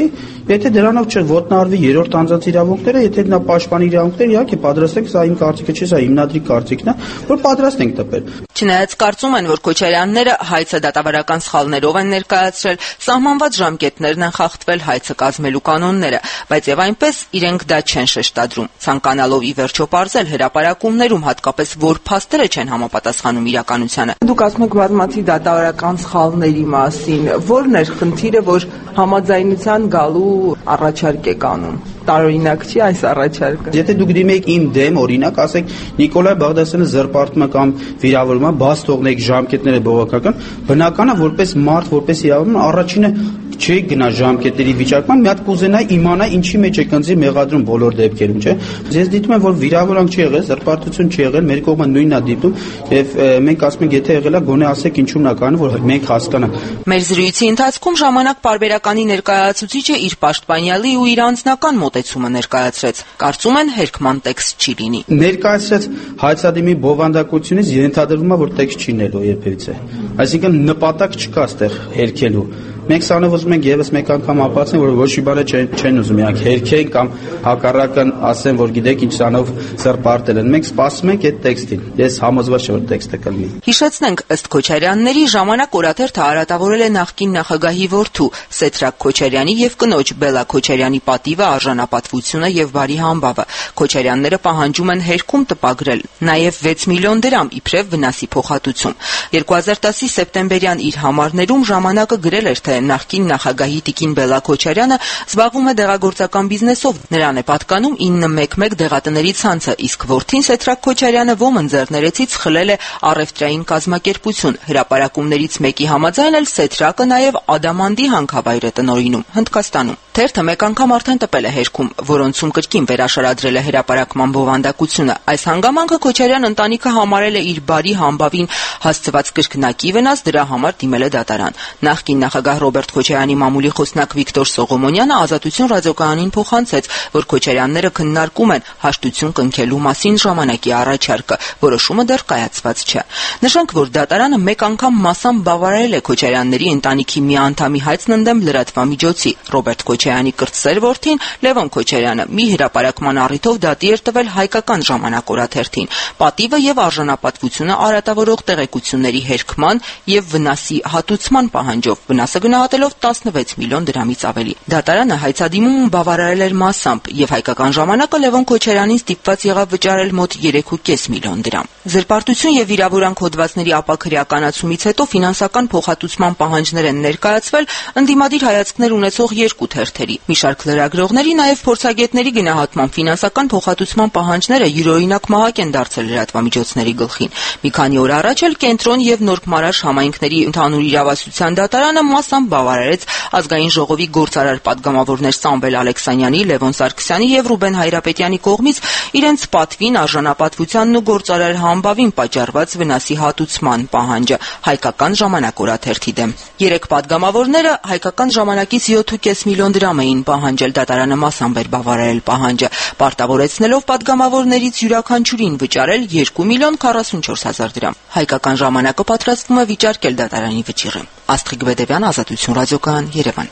Եթե դրանով չոտնահարվի երրորդ անձանց իրավունքները, եթե նա պաշտպանի իրավունքները, իհարկե պատրաստ ենք, սա իմ կարծիքը չէ, սա հիմնադրի կարծիքն է, որ պատրաստ ենք տպել։ Չնայած կարծում են, որ Քոչարյանները հայցը դատավարական սխալներով են ներկայացրել, սահմանված ժամկետներն են խախտվել հայցը կազմելու կանոնները, բայց եւ այնպես իրենք դա չեն շեշտադրում, ցանկանալով ի վերջո պարզել հրապարակումներում հատկապես որ փաստերը չեն համապատասխանում իրականությանը։ Դուք ասում եք բազմաթիվ դատավարական սխալների մասին, ո՞րն էր խնդիրը, որ համաձայնության գալու առաջարկ եք անում։ Տարօրինակ չի այս առաջարկը։ Եթե դուք դիմեք իմ դեմ, օրինակ, ասեք Նիկոլայ Բաղդասարյանը զրպարտում է կամ վիրավորում է, բաց թողնեք ժամկետները բողոքական, բնական է որպես մարդ, որպես իրավաբան, առաջինը չի գնա ժամկետների վիճակման, մի հատ կուզենա իմանա ինչի մեջ է կնձի մեղադրում բոլոր դեպքերում, չէ։ Ես դիտում եմ, որ վիրավորանք չի եղել, զրպարտություն չի եղել, մեր կողմը նույնն է դիտում, եւ մենք ասում ենք, եթե եղել է, գոնե ասեք ինչու՞մն է կանը, որ մենք հասկանանք։ Մեր զրույցի ընթացքում ժամանակ պարբերականի ներկայացուցիչը իր պաշտպանյալի ու իր անձնական մոտեցումը ներկայացրեց։ Կարծում են հերքման տեքստ չի լինի։ Ներկայացրած հայցադիմի բովանդակությունից ենթադրվում է, որ տեքստ չի լինելու երբևիցե։ Այսինքն նպատակ չկա այստեղ հերքելու։ Մենք սանով ուզում ենք եւս մեկ անգամ ապացուցենք, որ ոչ մի բան չեն ուզում իրանք հերքեն կամ հակառակն ասեն, որ գիտեք ինչ սանով զրպարտել են։ Մենք սպասում ենք այդ տեքստին։ Ես համոզված եմ, որ տեքստը կլինի։ Հիշեցնենք, ըստ Քոչարյանների, ժամանակ օրաթերթը արատավորել է նախկին նախագահի որդու Սեդրակ Քոչարյանի եւ կնոջ Բելա Քոչարյանի պատիվը, արժանապատվությունը եւ բարի համբավը։ Քոչարյանները պահանջում են հերքում տպագրել նաեւ 6 միլիոն դրամ իբրև վնասի փոխհատուցում։ 2010-ի սեպտեմբերյան իր համարներում ժամանակը գրել էր, թե նախկին նախագահի Տիկին Բելա Քոչարյանը զբաղվում է դեղագործական բիզնեսով։ Նրան է պատկանում 911 դեղատների ցանցը, իսկ որդին Սեդրակ Քոչարյանը ոմն ձեռներեցից խլել է առևտրային կազմակերպություն։ Հրապարակումներից մեկի համաձայն էլ Սեդրակը նաև Ադամանդի հանքավայր է տնօրինում Հնդկաստանում։ Թերթը մեկ անգամ արդեն տպել է հերքում, որոնցում կրկին վերաշարադրել է հրապարակման բովանդակությունը։ Այս հանգամանքը Քոչարյան ընտանիքը համարել է իր բարի համբավին հասցված կրկնակի վնաս, դրա համար դիմել է դատարան։ Նախկին նախագահ Ռոբերտ Քոչարյանի մամուլի խոսնակ Վիկտոր Սողոմոնյանը Ազատություն ռադիոկայանին փոխանցեց, որ Քոչարյանները քննարկում են հաշտություն կնքելու մասին ժամանակի առաջարկը, որոշումը դեռ կայացված չէ։ Նշենք, որ դատարանը մեկ անգամ մասամբ բավարարել է Քոչարյանների ընտանիքի մի անդամի հայցն ընդդեմ լրատվամիջոցի։ Ռոբերտ Քոչարյանի կրտսեր որդին Լևոն Քոչարյանը մի հրապարակման առիթով դատի էր տվել Հայկական ժամանակ օրաթերթին։ Պատիվը եւ արժանապատվությունը արատավորող տեղեկությունների հերքման եւ վնասի հատուցման պահանջով, վնասը գնահատելով 16 միլիոն դրամից ավելի։ Դատարանը հայցադիմում բավարարել էր մասամբ եւ Հայկական ժամանակը Լևոն Քոչարյանին ստիպված եղավ վճարել մոտ 3.5 միլիոն դրամ։ Զրպարտություն եւ վիրավորանք հոդվածների ապաքրեականացումից հետո ֆինանսական փոխհատուցման պահանջներ են ներկայացվել ընդդիմադիր հայացքներ ունեցող երկու թերթերի։ Մի շարք լրագրողների, նաև փորձագետների գնահատման ֆինանսական փոխհատուցման պահանջները յուրօրինակ մահակ են դարձել լրատվամիջոցների գլխին։ Մի քանի օր առաջ էլ Կենտրոն եւ Նորք-Մարաշ համայնքների ընդհանուր իրավասության դատարանը մասամբ բավարարեց ազգային ժողովի գործարար падգամավորներ Սամվել Ալեքսանյանի, Լևոն Սարգսյանի եւ Ռուբեն Հայրապետյանի կողմից իրենց պատվին, արժանապատվությանն ու գործարար համբավին պատճառված վնասի հատուցման պահանջը Հայկական ժամանակ օրաթերթի դեմ։ Երեք падգամավորները Հայկական ժամանակից 7.5 միլիոն դրամ էին պահանջել, դատարանը մասամբ էր բավարարել պահանջը, պարտավորեցնելով падգամավորներից յուրաքանչյուրին վճարել 2 միլիոն 44 հազար դրամ։ Հայկական ժամանակը պատրաստվում է վիճարկել դատարանի վճիռը։ Աստղիկ Բեդևյան, Ազատություն ռադիոկայան, Երևան։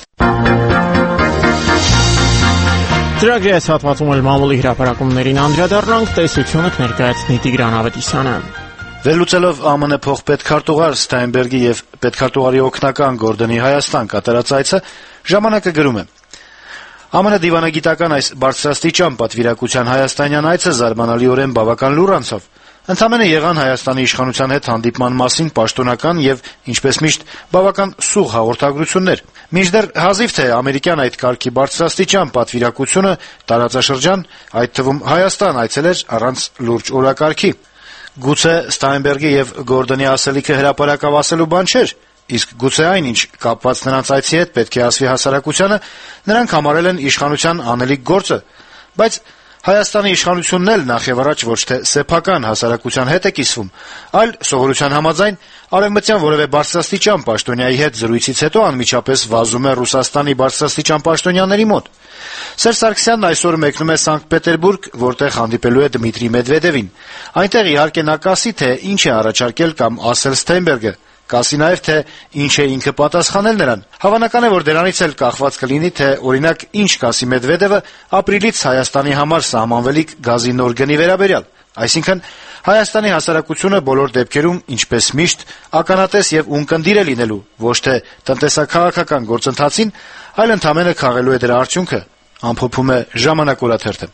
Ծրագրի այս հատվածում էլ մամուլի հրապարակումներին անդրադառնանք, տեսությունը կներկայացնի Տիգրան Ավետիսյանը։ Վերլուծելով ԱՄՆ փոխպետքարտուղար Ստայնբերգի եւ պետքարտուղարի օգնական Գորդոնի Հայաստան կատարած այցը, ժամանակը գրում է. ԱՄՆ դիվանագիտական այս բարձրաստիճան պատվիրակության հայաստանյան այցը զարմանալիորեն բավական լուռ անցավ։ Ընդամենը եղան Հայաստանի իշխանության հետ հանդիպման մասին պաշտոնական եւ, ինչպես միշտ, բավական սուղ հաղորդագրություններ։ Մինչդեռ հազիվ թե ամերիկյան այդ կարգի բարձրաստիճան պատվիրակությունը տարածաշրջան, այդ թվում Հայաստան այցելեր առանց լուրջ օրակարգի։ Գուցե Ստայնբերգի եւ Գորդոնի ասելիքը հրապարակավ ասելու բան չէր, իսկ գուցե այն, ինչ կապված նրանց այցի հետ պետք է ասվի հասարակությանը, նրանք համարել են իշխանության անելիք գործը, բայց Հայաստանի իշխանությունն էլ նախ եւ առաջ ոչ թե սեփական հասարակության հետ է կիսվում, այլ սովորության համաձայն արևմտյան որևէ բարձրաստիճան պաշտոնյայի հետ զրույցից հետո անմիջապես վազում է Ռուսաստանի բարձրաստիճան պաշտոնյաների մոտ։ Սերժ Սարգսյանն այսօր մեկնում է Սանկտ Պետերբուրգ, որտեղ հանդիպելու է Դմիտրի Մեդվեդևին։ Այնտեղ իհարկե նա կասի, թե ինչ է առաջարկել կամ ասել Ստայնբերգը, Կասի նաև, թե ինչ է ինքը պատասխանել նրան։ Հավանական է, որ դրանից էլ կախված կլինի, թե օրինակ ինչ կասի Մեդվեդևը ապրիլից Հայաստանի համար սահմանվելիք գազի նոր գնի վերաբերյալ։ Այսինքն Հայաստանի հասարակությունը բոլոր դեպքերում, ինչպես միշտ, ականատես եւ ունկնդիր է լինելու, ոչ թե տնտեսաքաղաքական գործընթացին, այլ ընդամենը քաղելու է դրա արդյունքը, ամփոփում է «Ժամանակ» օրաթերթը։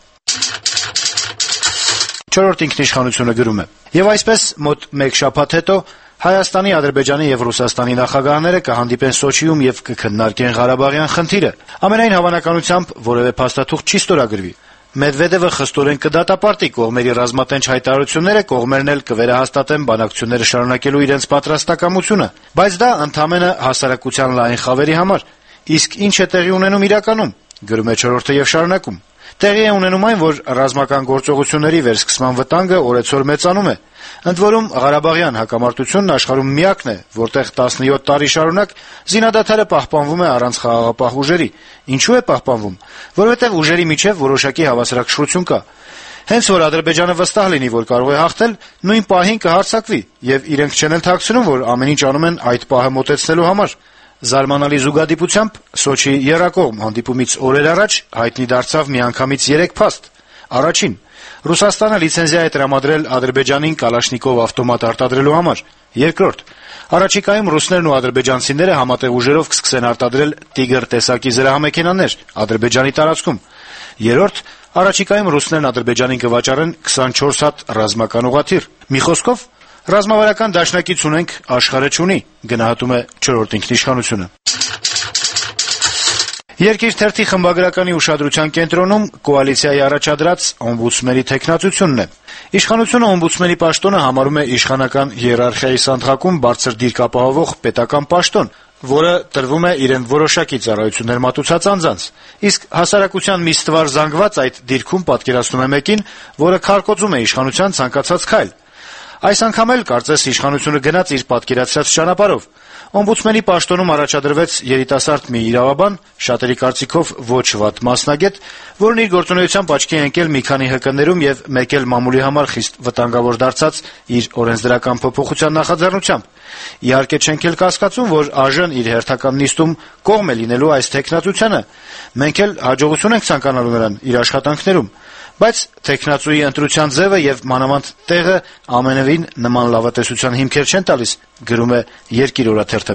Չորրորդ ինքնիշխանությունը գրում է. «Եվ այսպես մոտ մեկ շաբաթ հետո Հայաստանի, Ադրբեջանի եւ Ռուսաստանի նախագահները կհանդիպեն Սոչիում եւ կքննարկեն Ղարաբաղյան խնդիրը։ Ամենայն հավանականությամբ որևէ փաստաթուղթ չի ստորագրվի։ Մեդվեդևը խստորեն կդատապարտի կողմերի ռազմատենչ հայտարարությունները, կողմերն էլ կվերահաստատեն բանակցությունները շարունակելու իրենց պատրաստակամությունը, բայց դա ընդամենը հասարակության լայն խավերի համար։ Իսկ ինչ է տեղի ունենում իրականում», գրում է «Չորրորդը» եւ շարունակում. «Տեղի է ունենում այն, որ ռազմական գործողությունների վերսկսման վտանգը օրեցօր մեծանում է։ Ընդ որում Ղարաբաղյան հակամարտությունն աշխարհում միակն է, որտեղ 17 տարի շարունակ զինադադարը պահպանվում է առանց խաղաղապահ ուժերի։ Ինչու է պահպանվում։ Որովհետև ուժերի միջև որոշակի հավասարակշռություն կա։ Հենց որ Ադրբեջանը վստահ լինի, որ կարող է հաղթել, նույն պահին կհարձակվի, եւ իրենք չեն ընթացնում, որ ամեն ինչ անում են այդ պահը մոտեցնելու համար։ Զարմանալի զուգադիպությամբ Սոչի եռակողմ հանդիպումից օրեր առաջ հայտնի դարձավ միանգամից 3 փաստ։ Առաջին. Ռուսաստանը լիցենզիա է տրամադրել Ադրբեջանին Կալաշնիկով ավտոմատ արտադրելու համար։ Երկրորդ. առաջիկայում ռուսներն ու ադրբեջանցիները համատեղ ուժերով կսկսեն արտադրել Տիգր տեսակի զրահամեքենաներ Ադրբեջանի տարածքում։ Երրորդ. առաջիկայում ռուսներն Ադրբեջանին կվաճառեն 24 հատ ռազմական ուղղաթիռ։ Մի խոսքով ռազմավարական դաշնակից ունենք, աշխարհը չունի, գնահատում է չորրորդ ինքնիշխանությունը։ Երկիր թերթի խմբագրականի ուշադրության կենտրոնում կոալիցիայի առաջադրած օմբուդսմենի թեկնածությունն է։ Իշխանությունը օմբուդսմենի պաշտոնը համարում է իշխանական հիերարխիայի սանդղակում բարձր դիրք ապահովող պետական պաշտոն, որը տրվում է իրեն որոշակի ծառայություններ մատուցած անձանց, իսկ հասարակության մի ստվար զանգված այդ դիրքում պատկերացնում է մեկին, որը քարկոծում է իշխանության ցանկացած քայլ։ Այս անգամ էլ կարծես իշխանությունը գնաց իր պատկերացրած ճանապարհով։ Օմբուդսմենի պաշտոնում առաջադրվեց երիտասարդ մի իրավաբան, շատերի կարծիքով ոչ վատ մասնագետ, որն իր գործունեությամբ աչքի է ընկել մի քանի ՀԿ-ներում եւ մեկ էլ մամուլի համար խիստ վտանգավոր դարձած իր օրենսդրական փոփոխության նախաձեռնությամբ։ Իհարկե չենք էլ կասկածում, որ ԱԺ-ն իր հերթական նիստում կողմ է լինելու այս թեկնածությանը։ Մենք էլ հաջողություն ենք ցանկանալու նրան իր աշխատանքներում։ Բայց թեկնածուի ընտրության ձևը եւ մանավանդ տեղը ամենևին նման լավատեսության հիմքեր չեն տալիս, գրում է Երկիր օրաթերթը։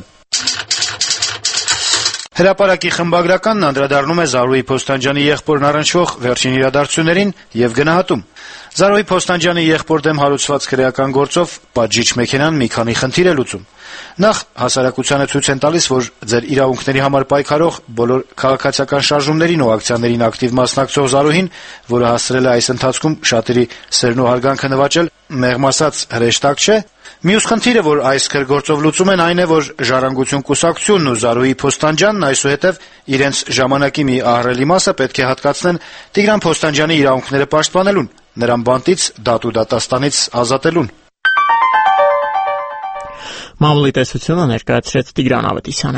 Հրապարակի խմբագրականն անդրադառնում է Զարուհի Փոստանջյանի եղբորն առնչվող վերջին իրադարձություններին եւ գնահատում. Զարուհի Փոստանջյանի եղբոր դեմ հարուցված քրեական գործով պատժիչ մեքենան մի քանի խնդիր է լուծում։ Նախ հասարակությանը ցույց են տալիս, որ ձեր իրավունքների համար պայքարող բոլոր քաղաքացիական շարժումներին ու ակցիաներին ակտիվ մասնակցող Զարուհին, որը հասցրել է այս ընթացքում շատերի սերն ու հարգանքը նվաճել, մեղմ ասած հրեշտակ չէ։ Մյուս խնդիրը, որ այս քրգործով լուծում են, այն է, որ Ժառանգություն կուսակցությունն ու Զարուհի Փոստանջյանն այսուհետև իրենց ժամանակի մի ահռելի մասը պետք է հատկացնեն Տիգրան Փոստանջյանի իրավունքները պաշտպանելուն, նրան բանտից, դատ ու դատաստանից ազատելուն։ Մամուլի տեսությունը ներկայացրեց Տիգրան Ավետիսյանը։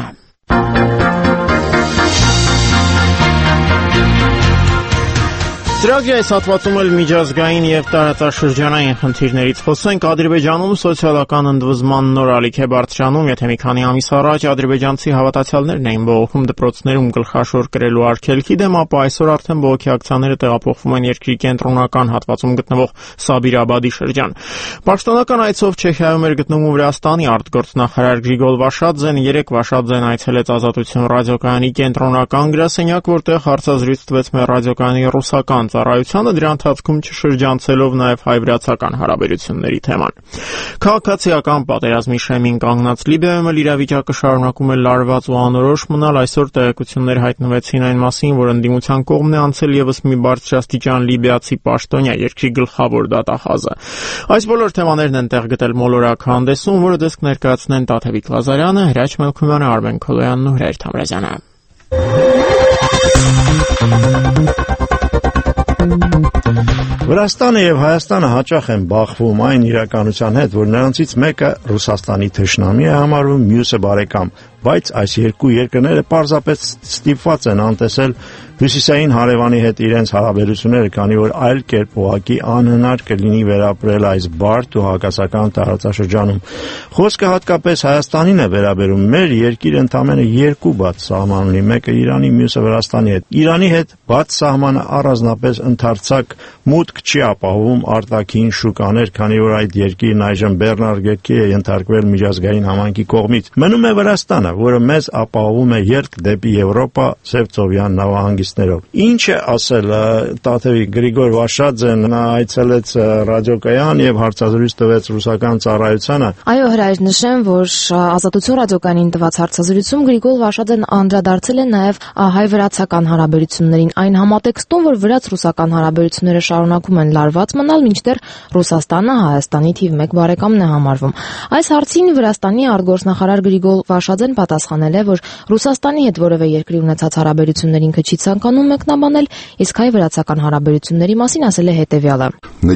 Ծրագրի այս հատվածում էլ միջազգային եւ տարածաշրջանային խնդիրներից խոսենք։ Ադրբեջանում սոցիալական ընդվզման նոր ալիք է բարձրանում, եթե մի քանի ամիս առաջ ադրբեջանցի հավատացյալներն էին բողոքում դպրոցներում գլխաշոր կրելու արգելքի դեմ, ապա այսօր արդեն բողոքի ակցիաները տեղափոխվում են երկրի կենտրոնական հատվածում գտնվող Սաբիրաբադի շրջան։ Պաշտոնական այցով Չեխիայում էր գտնվում Վրաստանի արտգործնախարար Գրիգոր Վաշադզեն, երեկ Վաշադզեն այցելեց Ազատություն ռադիոկայանի կենտրոնական գրասենյակ, որտեղ հարցազրույց տվեց մեր ռադիոկայանի ռուսական ծառայությանը, դրա ընթացքում չշրջանցելով նաև հայ-վրացական հարաբերությունների թեման։ Քաղաքացիական պատերազմի շեմին կանգնած Լիբիայում էլ իրավիճակը շարունակում է լարված ու անորոշ մնալ։ Այսօր տեղեկություններ հայտնվեցին այն մասին, որ ընդդիմության կողմն է անցել եւս մի բարձրաստիճան լիբիացի պաշտոնյա, երկրի գլխավոր դատախազը։ Այս բոլոր թեմաներն են տեղ գտել մոլորակ հանդեսում, որը դեսք ներկայացնեն Տաթևիկ Լազարյանը, Հրաչ Մելքումյանը, Արմեն Քոլոյանն ու Հրայր Թամրազյանը։ Վրաստանը եւ Հայաստանը հաճախ են բախվում այն իրականության հետ, որ նրանցից մեկը Ռուսաստանի թշնամի է համարվում, մյուսը բարեկամ։ բայց այս երկու երկրները պարզապես ստիպված են անտեսել Հյուսիսային հարևանի հետ իրենց հարաբերությունները, քանի որ այլ կերպ ուղղակի անհնար կլինի վերապրել այս բարդ ու հակասական տարածաշրջանում։ Խոսքը հատկապես Հայաստանին է վերաբերում։ Մեր երկիրը ընդամենը երկու բաց սահման ունի, մեկը Իրանի, մյուսը Վրաստանի հետ։ Իրանի հետ բաց սահմանը առանձնապես ընդարձակ մուտք չի ապահովում արտաքին շուկաներ, քանի որ այդ երկիրն այժմ բեռնարկղի է ենթարկվել միջազգային համայնքի կողմից։ Մնում է Վրաստանը, որը մեզ ապահովում է ելք դեպի Եվրոպա Սևծովյան նավահանգիստներով։ Ինչ է ասել Տաթևի Գրիգոր Վաշաձեն, նա այցելեց ռադիոկայան եւ հարցազրույց տվեց ռուսական ծառայությանը։ Այո, հրաժ նշեմ, որ Ազատություն ռադիոկայանին տված հարցազրույցում Գրիգոր Վաշաձեն անդրադարձել է նաեւ հայ-վրացական հարաբերություններին, այն համատեքստում, որ վրաց-ռուսական հարաբերությունները շարունակում են լարված մնալ, մինչդեռ Ռուսաստանը Հայաստանի թիվ 1 բարեկամն է համարվում։ Այս հարցին Վրաստանի արտգործնախարար Գրիգոր Վաշաձեն պատասխանել է, որ Ռուսաստանի հետ որևէ երկրի ունեցած հարաբերություններին չի ցանկանում մեկնաբանել, իսկ հայ-վրացական հարաբերությունների մասին ասել է հետևյալը.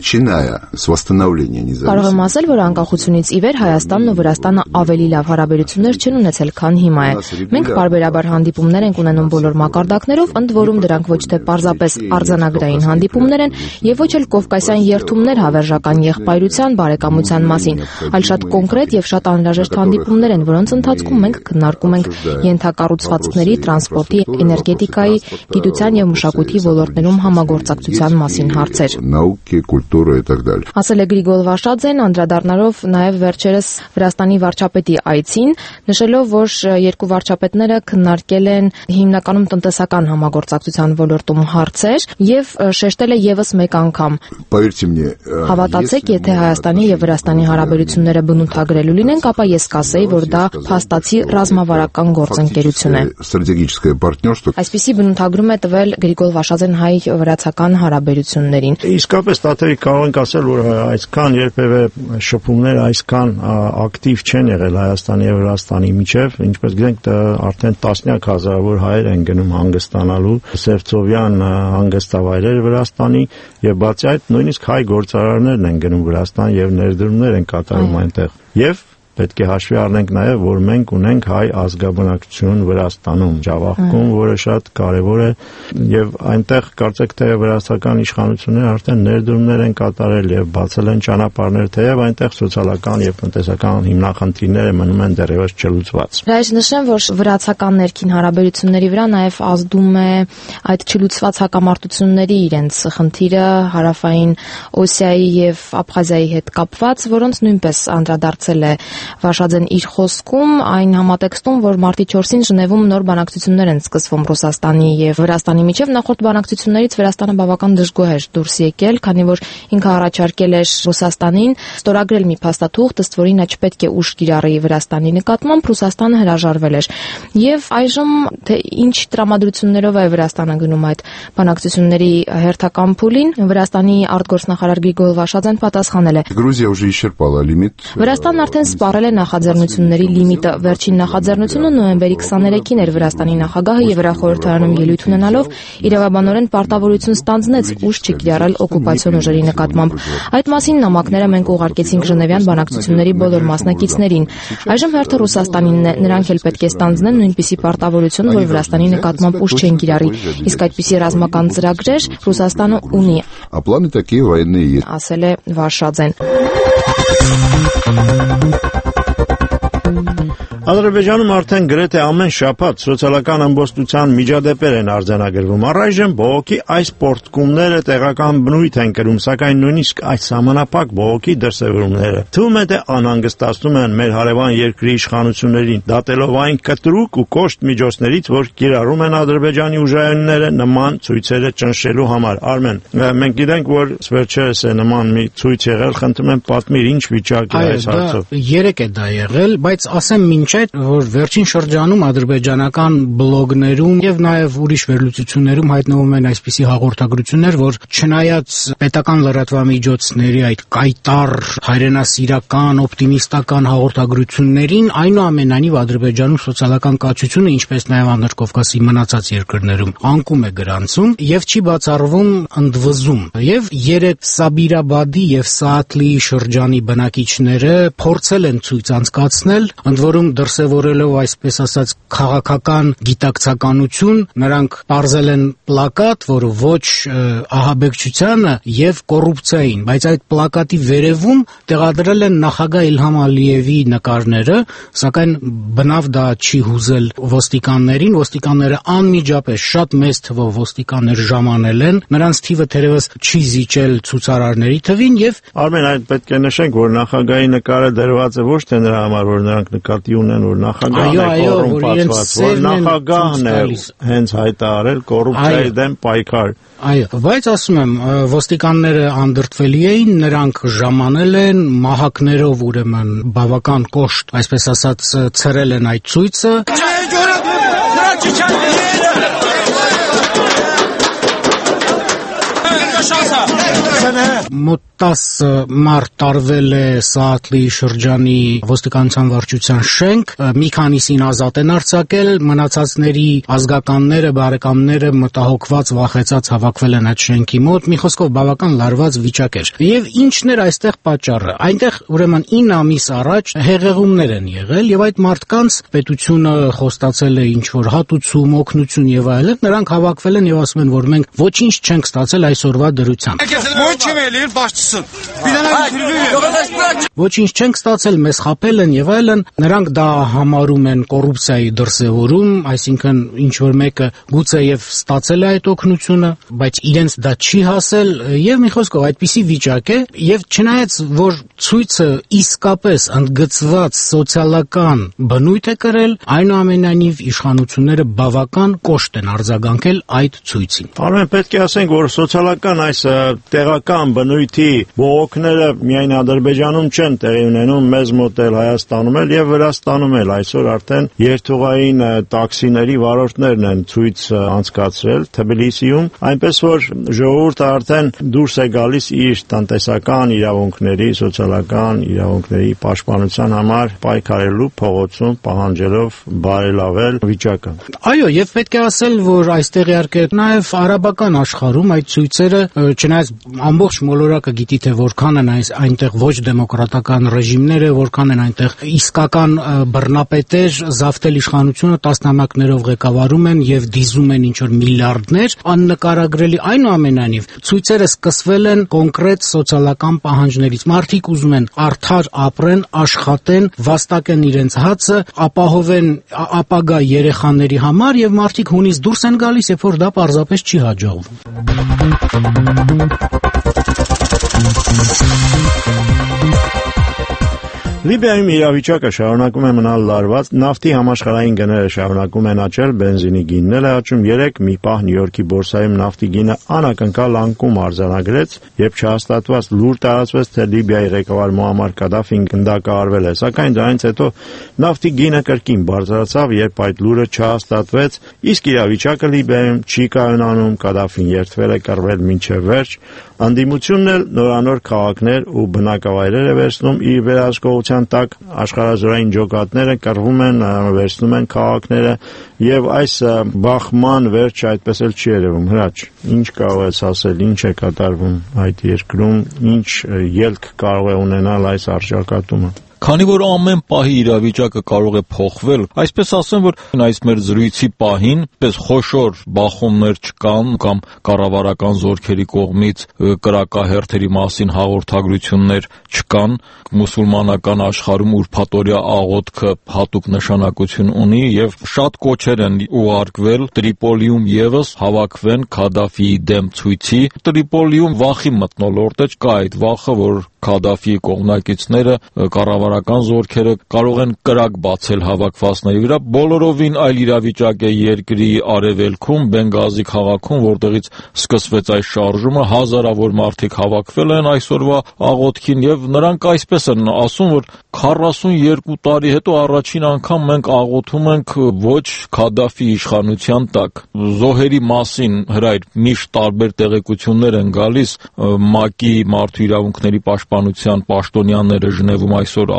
Կարող եմ ասել, որ անկախությունից ի վեր Հայաստանն ու Վրաստանը ավելի լավ հարաբերություններ չեն ունեցել, քան հիմա է։ Մենք բարբերաբար հանդիպումներ ենք ունենում բոլոր մակարդակներով, ընդ որում դրանք ոչ թե պարզապես արձանագրային հանդիպումներ են եւ ոչ էլ կովկասյան երթումներ հավերժական եղբայրության, բարեկամության մասին, այլ շատ կոնկրետ եւ շատ անհրաժեշտ հանդիպումներ են, որոնց ընթացքում մենք քննարկում ենք ենթակառուցվածքների, տրանսպորտի, էներգետիկայի, գիտության եւ մշակույթի ոլորտներում համագործակցության մասին հարցեր։ Ասել է Գրիգոր Վաշաձեն, անդրադառնալով նաեւ վերջերս Վրաստանի վարչապետի այցին, նշելով, որ երկու վարչապետները քննարկել են հիմնականում տնտեսական համագործակցության ոլորտում հարցեր եւ շեշտել է եւս մեկ անգամ. Հավատացեք, եթե Հայաստանի եւ Վրաստանի հարաբերությունները բնութագրելու լինենք, ապա ես կասեի, որ դա փաստացի ռազմավարական գործընկերություն է։ Այսպիսի բնութագրում է տվել Գրիգոր Վաշաձեն հայ-վրացական հարաբերություններին։ Իսկապես Տաթևի կարող ենք ասել, որ այսքան երբևէ շփումները այսքան ակտիվ չեն եղել Հայաստանի եւ Վրաստանի միջև, ինչպես գիտենք, արդեն տասնյակ հազարավոր հայեր են գնում հանգստանալու Սևծովյան հանգստավայրեր Վրաստանի եւ բացի այդ նույնիսկ հայ գործարարներն են գնում Վրաստան եւ ներդրումներ են կատարում այնտեղ։ Եվ պետք է հաշվի առնենք նաև, որ մենք ունենք հայ ազգաբնակչություն Վրաստանում, Ջավախքում, որը շատ կարևոր է եւ այնտեղ կարծեք թե վրացական իշխանությունները արդեն ներդրումներ են կատարել եւ բացել են ճանապարհներ, թեև այնտեղ սոցիալական եւ տնտեսական հիմնախնդիրները մնում են դեռևս չլուծված։ Այս նշեմ, որ վրացական ներքին հարաբերությունների վրա նաև ազդում է այդ չլուծված հակամարտությունների իրենց խնդիրը հարավային Օսիայի եւ Աբխազիայի հետ կապված, որոնց նույնպես անդրադարձել է Վաշաձեն իր խոսքում, այն համատեքստում, որ մարտի 4-ին Ժնևում նոր բանակցություններ են սկսվում Ռուսաստանի եւ Վրաստանի միջև, նախորդ բանակցություններից Վրաստանը բավական դժգոհ էր դուրս եկել, քանի որ ինքը առաջարկել էր Ռուսաստանին ստորագրել մի փաստաթուղթ, ըստ որի նա չպետք է ուժ կիրառի Վրաստանի նկատմամբ, Ռուսաստանը հրաժարվել էր։ Եվ այժմ թե ինչ տրամադրություններով է Վրաստանը գնում այդ բանակցությունների հերթական փուլին, Վրաստանի արտգործնախարար Գրիգոր Վաշաձեն պատասխանել է. Վրաստանն արդեն սպառել է նախաձեռնությունների լիմիտը։ Վերջին նախաձեռնությունը նոյեմբերի 23-ին էր Վրաստանի նախագահը Եվրախորհրդարանում ելույթ ունենալով իրավաբանորեն պարտավորություն ստանձնեց ուժ չկիրառել օկուպացիոն ուժերի նկատմամբ։ Այդ մասին նամակները մենք ուղարկեցինք Ժնևյան բանակցությունների բոլոր մասնակիցներին։ Այժմ հերթը Ռուսաստանինն է, նրանք էլ պետք է ստանձնեն նույնպիսի պարտավորություն, որ Վրաստանի նկատմամբ ուժ չեն կիրառի։ Իսկ այդպիսի ռազմական ծրագրեր Ռուսաստանը ունի։ Ասել է Վաշաձեն։ Ադրբեջանում արդեն գրեթե ամեն շաբաթ սոցիալական ամբոստության միջադեպեր են արձանագրվում։ Առայժմ բողոքի այս պոռթկումները տեղական բնույթ են կրում, սակայն նույնիսկ այս սահմանափակ բողոքի դրսևորումները թվում է թե անհանգստացնում են մեր հարևան երկրի իշխանություններին, դատելով այն կտրուկ ու կոշտ միջոցներից, որ կիրառում են Ադրբեջանի ուժայինները նման ցույցերը ճնշելու համար։ Արմեն, մենք գիտենք, որ վերջերս է նման մի ցույց եղել, խնդրում եմ պատմիր ինչ վիճակ է այս հարցով։ Երեք է դա եղել, բայց ասեմ մինչ այդ, որ վերջին շրջանում ադրբեջանական բլոգներում եւ նաեւ ուրիշ վերլուծություններում հայտնվում են այսպիսի հաղորդագրություններ, որ չնայած պետական լրատվամիջոցների այդ կայտառ, հայրենասիրական, օպտիմիստական հաղորդագրություններին, այնուամենայնիվ Ադրբեջանում սոցիալական կացությունը, ինչպես նաեւ Անդրկովկասի մնացած երկրներում, անկում է գրանցում եւ չի բացառվում ընդվզում։ Եվ երեք Սաբիրաբադի եւ Սաատլի շրջանի բնակիչները փորձել են ցույց անցկացնել, ընդ որում դրսևորելով այսպես ասած քաղաքական գիտակցականություն, նրանք պարզել են պլակատ, որը ոչ ահաբեկչությանը եւ կոռուպցիային, բայց այդ պլակատի վերևում տեղադրել են նախագահ Իլհամ Ալիևի նկարները, սակայն բնավ դա չի հուզել ոստիկաններին, ոստիկանները անմիջապես շատ մեծ թվով ոստիկաններ ժամանել են, նրանց թիվը թերևս չի զիջել ցուցարարների թվին եւ Արմեն, այդ պետք է նշենք, որ նախագահի նկարը դրված է ոչ թե նրա համար, որ նրանք նկատի ունեն, որ նախագահն է կոռումպացված, որ նախագահն է հենց հայտարարել կոռուպցիայի դեմ պայքար։ Այո, բայց ասում եմ, ոստիկանները անդրդվելի էին, նրանք ժամանել են մահակներով, ուրեմն բավական կոշտ, այսպես ասած, ցրել են այդ ցույցը։ Մոտ 10 մարտ տարվել է Սաաթլի շրջանի ոստիկանության վարչության շենք, մի քանիսին ազատ են արձակել, մնացածների ազգականները, բարեկամները մտահոգված, վախեցած հավաքվել են այդ շենքի մոտ, մի խոսքով բավական լարված վիճակ էր։ Եվ ինչն էր այստեղ պատճառը։ Այնտեղ ուրեմն 9 ամիս առաջ հեղեղումներ են եղել եւ այդ մարդկանց պետությունը խոստացել է ինչ-որ հատուցում, օգնություն եւ այլն, նրանք հավաքվել են եւ ասում են, որ մենք ոչինչ չենք ստացել այսօրվա դրությամբ։ Ոչինչ չենք ստացել, մեզ խաբել են եւ այլն, նրանք դա համարում են կոռուպցիայի դրսեւորում, այսինքն ինչ որ մեկը գուցե եւ ստացել է այդ օգնությունը, բայց իրենց դա չի հասել եւ մի խոսքով այդպիսի վիճակ է եւ չնայած որ ցույցը իսկապես ընդգծված սոցիալական բնույթ է կրել, այնուամենայնիվ իշխանությունները բավական կոշտ են արձագանքել այդ ցույցին։ Արմեն, պետք է ասենք, որ սոցիալական այս տեղական բնույթի բողոքները միայն Ադրբեջանում չեն տեղի ունենում, մեզ մոտ էլ Հայաստանում էլ եւ Վրաստանում էլ այսօր արդեն երթուղային տաքսիների վարորդներն են ցույց անցկացրել Թբիլիսիում, այնպես որ ժողովուրդը արդեն դուրս է գալիս իր տնտեսական իրավունքների, սոցիալական իրավունքների պաշտպանության համար պայքարելու փողոցում, պահանջելով բարելավել վիճակը։ Այո, եւ պետք է ասել, որ այստեղ իհարկե նաեւ արաբական աշխարհում այդ ցույցերը չնայած ամբողջ մոլորակը գիտի թե որքան են այնտեղ ոչ դեմոկրատական ռեժիմները, որքան են այնտեղ իսկական բռնապետեր, զավթել իշխանությունը տասնամյակներով ղեկավարում են եւ դիզում են ինչ-որ միլիարդներ, աննկարագրելի, այնուամենայնիվ ցույցերը սկսվել են կոնկրետ սոցիալական պահանջներից։ Մարդիկ ուզում են արդար ապրեն, աշխատեն, վաստակեն իրենց հացը, ապահովեն ապագա երեխաների համար եւ մարդիկ հունից դուրս են գալիս, երբ որ դա պարզապես չի հաջողվում։ Լիբիայում իրավիճակը շարունակում է մնալ լարված, նավթի համաշխարհային գները շարունակում են աճել, բենզինի գինն էլ է աճում, երեկ մի պահ Նյու Յորքի բորսայում նավթի գինը անակնկալ անկում արձանագրեց, երբ չհաստատված լուր տարածվեց, թե Լիբիայի ղեկավար Մուամար Կադաֆին գնդակահարվել է, սակայն դրանից հետո նավթի գինը կրկին բարձրացավ, երբ այդ լուրը չհաստատվեց, իսկ իրավիճակը Լիբիայում չի կայունանում, Կադաֆին երդվել է կռվել մինչև վերջ, անդիմությունն էլ նորանոր քաղաքներ ու բնակավայրեր է վերցնում իր վերահսկողության տակ, աշխարհազորային ջոկատները կռվում են, վերցնում են քաղաքները եւ այս բախման վերջը այդպես էլ չի երևում։ Հրաչ, ինչ կարող ես ասել, ինչ է կատարվում այդ երկրում, ինչ ելք կարող է ունենալ այս առճակատումը։ Քանի որ ամեն պահի իրավիճակը կարող է փոխվել, այսպես ասեմ, որ այս մեր զրույցի պահին պես խոշոր բախումներ չկան կամ կառավարական զորքերի կողմից կրակահերթերի մասին հաղորդագրություններ չկան, մուսուլմանական աշխարհում ուրփաթորյա աղոթքը հատուկ նշանակություն ունի եւ շատ կոչեր են ուղարկվել Տրիպոլիում եւս հավաքվեն Քադաֆիի դեմ ցույցի։ Տրիպոլիում վախի մթնոլորտ է, չկա այդ վախը, որ Քադաֆիի կողմնակիցները կառավարական զորքերը կարող են կրակ բացել հավաքվածների վրա, բոլորովին այլ իրավիճակ է երկրի արևելքում, Բենգազի քաղաքում, որտեղից սկսվեց այս շարժումը, հազարավոր մարդիկ հավաքվել են այսօրվա աղոթքին եւ նրանք այսպես են ասում, որ 42 տարի հետո առաջին անգամ մենք աղոթում ենք ոչ Քադաֆի իշխանության տակ։ Զոհերի մասին հրայր միշտ տարբեր տեղեկություններ են գալիս, ՄԱԿ-ի մարդու իրավունքների պաշտպանության պաշտոնյաները Ժնևում այսօր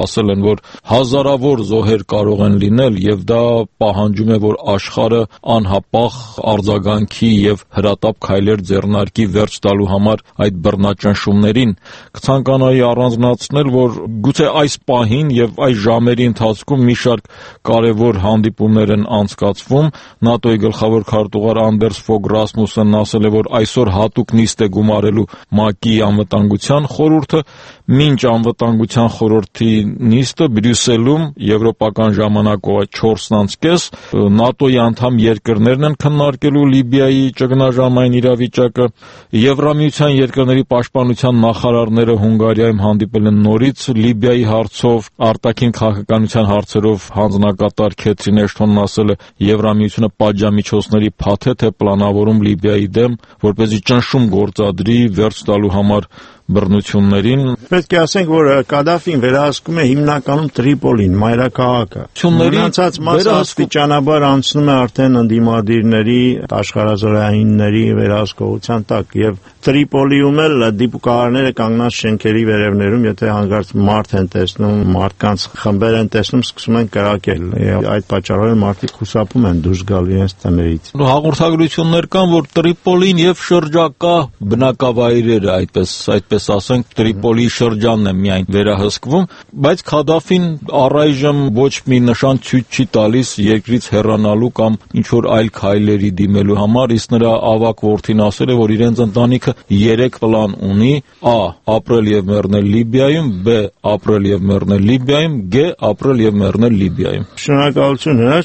ասել են, որ հազարավոր զոհեր կարող են լինել եւ դա պահանջում է, որ աշխարհը անհապաղ արձագանքի եւ հրատապ քայլեր ձեռնարկի վերջ տալու համար այդ բռնաճնշումներին։ Կցանկանայի առանձնացնել, որ գուցե այս պահին եւ այս ժամերի ընթացքում մի շարք կարևոր հանդիպումներ են անցկացվում։ ՆԱՏՕ-ի գլխավոր քարտուղար Անդերս Ֆոգ Ռասմուսենն ասել է, որ այսօր հատուկ նիստ է գումարելու ՄԱԿ-ի անվտանգության խորհուրդը, մինչ անվտանգության խորհրդի նիստը Բրյուսելում եվրոպական ժամանակով 4:30 ՆԱՏՕ-ի անդամ երկրներն են քննարկելու Լիբիայի ճգնաժամային իրավիճակը։ Եվրամիության երկրների պաշտպանության նախարարները Հունգարիայում հանդիպել են նորից Լիբիայի հարցով, արտաքին քաղաքականության հարցերով հանձնակատար Քեթրին Էշթոնն ասել է, Եվրամիությունը պատժամիջոցների փաթեթ է պլանավորում Լիբիայի դեմ, որպեսզի ճնշում գործադրի վերջ տալու համար բռնություններին։ Պետք է ասենք, որ Կադաֆին վերահսկում է հիմնականում Տրիպոլին, մայրաքաղաքը։ Մնացած մասը աստիճանաբար անցնում է արդեն ընդդիմադիրների, աշխարհազորայինների վերահսկողության տակ եւ Տրիպոլիում էլ դիպուկահարները կանգնած շենքերի վերևներում, եթե հանկարծ մարդ են տեսնում, մարդկանց խմբեր են տեսնում, սկսում են կրակել։ Այդ պատճառով մարդիկ խուսափում են դուրս գալ իրենց տներից։ Հաղորդագրություններ կան, որ Տրիպոլին եւ շրջակա բնակավայրերը, այդպես ասենք, Տրիպոլի շրջանն է միայն վերահսկվում, բայց Քադաֆին առայժմ ոչ մի նշան ցույց չի տալիս երկրից հեռանալու կամ ինչ որ այլ քայլերի դիմելու համար, իսկ նրա ավագ որդին ասել է, որ իրենց ընտանիքը 3 պլան ունի. Ա. ապրել եւ մեռնել Լիբիայում, Բ. ապրել եւ մեռնել Լիբիայում, Գ. ապրել եւ մեռնել Լիբիայում։ Շնորհակալություն, Հրաչ։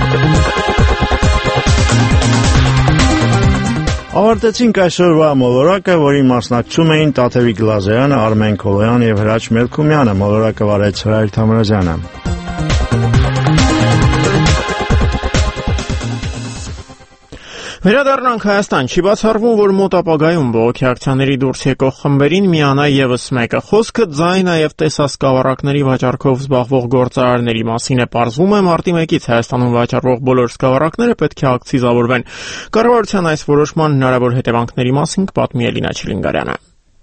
Ավարտեցինք այսօրվա մոլորակը, որի մասնակցում էին Տաթևիկ Լազարյանը, Արմեն Քոլոյան եւ Հրաչ Մելքումյանը։ Մոլորակը վարեց Հրայր Թամրազյանը։ Վերադառնանք Հայաստան, չի բացառվում, որ մոտ ապագայում բողոքի ակցիաների դուրս եկող խմբերին միանա եւս մեկը։ Խոսքը ձայն եւ տեսասկավառակների վաճառքով զբաղվող գործարարների մասին է։ Պարզվում է, մարտի 1-ից Հայաստանում վաճառվող բոլոր սկավառակները պետք է ակցիզավորվեն։ Կառավարության այս որոշման հնարավոր հետևանքների մասին կպատմի Էլինա Չիլինգարյանը։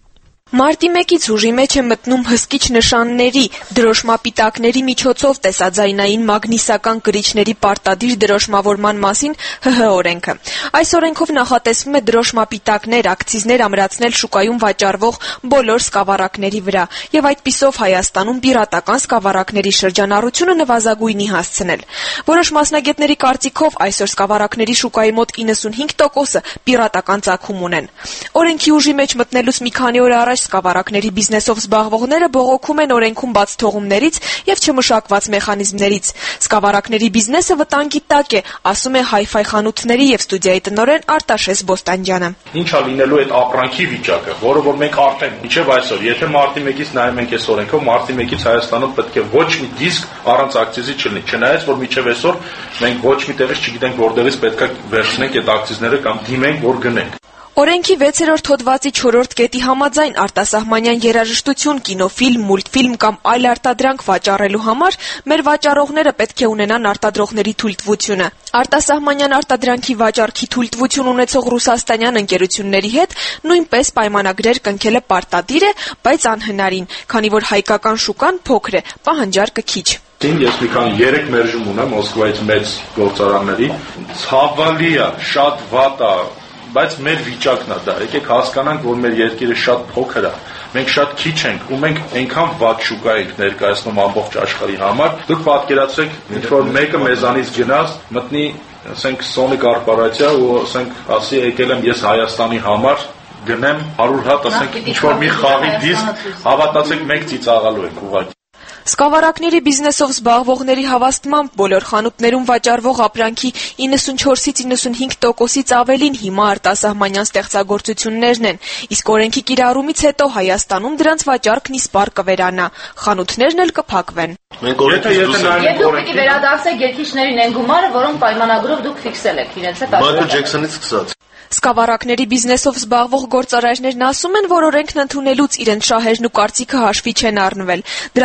Մարտի 1-ից ուժի մեջ է մտնում հսկիչ նշանների, դրոշմապիտակների միջոցով տեսաձայնային մագնիսական կրիչների պարտադիր դրոշմավորման մասին ՀՀ օրենքը։ Այս օրենքով նախատեսվում է դրոշմապիտակներ, ակցիզներ ամրացնել շուկայում վաճառվող բոլոր սկավառակների վրա եւ այդպիսով Հայաստանում պիրատական սկավառակների շրջանառությունը նվազագույնի հասցնել։ Որոշ մասնագետների կարծիքով այսօր սկավառակների շուկայի մոտ 95%-ը պիրատական ծագում ունեն։ Օրենքի ուժի մեջ մտնելուց մի քանի օր առաջ սկավառակների բիզնեսով զբաղվողները բողոքում են օրենքում բաց թողումներից եւ չմշակված մեխանիզմներից։ Սկավառակների բիզնեսը վտանգի տակ է, ասում է Hi-Fi խանութների եւ ստուդիայի տնօրեն Արտաշես Բոստանջյանը։ Ինչա լինելու այդ ապրանքի վիճակը, որը որ մենք արդեն մինչեւ այսօր, եթե մարտի 1-ից նայում ենք այս օրենքով, մարտի 1-ից Հայաստանում պետք է ոչ մի դիսկ առանց ակցիզի չլինի, չնայած որ մինչեւ այսօր մենք ոչ մի տեղից չգիտենք որտեղից պետք է վերցնենք այդ ակցիզները կամ դիմենք որ գնենք։ Օրենքի 6-րդ հոդվածի 4-րդ կետի համաձայն արտասահմանյան երաժշտություն, կինոֆիլմ, մուլտֆիլմ կամ այլ արտադրանք վաճառելու համար մեր վաճառողները պետք է ունենան արտադրողների թույլտվությունը։ Արտասահմանյան արտադրանքի վաճառքի թույլտվություն ունեցող ռուսաստանյան ընկերությունների հետ նույնպես պայմանագրեր կնքելը պարտադիր է, բայց անհնարին, քանի որ հայկական շուկան փոքր է, պահանջարկը քիչ։ Ես մի քանի 3 մերժում ունեմ Մոսկվայից մեծ գործարանների, ցավալի է, շատ վատ է, բայց մեր վիճակն է դա։ Եկեք հասկանանք, որ մեր երկիրը շատ փոքր է, մենք շատ քիչ ենք ու մենք այնքան վատ շուկա ենք ներկայացնում ամբողջ աշխարհի համար։ Դուք պատկերացրեք, ինչ որ մեկը մեզանից գնաց, մտնի, ասենք Sony կորպորացիա ու ասենք ասի եկել եմ ես Հայաստանի համար գնեմ 100 հատ, ասենք ինչ որ մի խաղի դիսկ, հավատացեք մենք ծիծաղալու ենք ուղղակի։ Սկավառակների բիզնեսով զբաղվողների հավաստմամբ բոլոր խանութներում վաճառվող ապրանքի 94-ից 95%-ից ավելին հիմա արտասահմանյան ստեղծագործություններն են, իսկ օրենքի կիրառումից հետո Հայաստանում դրանց վաճառքն իսպառ կվերանա, խանութներն էլ կփակվեն։ Մենք օրենքից դուրս ենք։ Դուք պիտի վերադարձեք երկիչներին այն գումարը, որոնք պայմանագրով դուք ֆիքսել եք իրենց հետ։ Մայքլ Ջեքսոնից սկսած։ Սկավառակների բիզնեսով զբաղվող գործարարներն ասում են, որ օրենքն ընդունելուց իրենց շահերն ու կարծիքը հաշվի չեն առնվել։ Դրա ողջ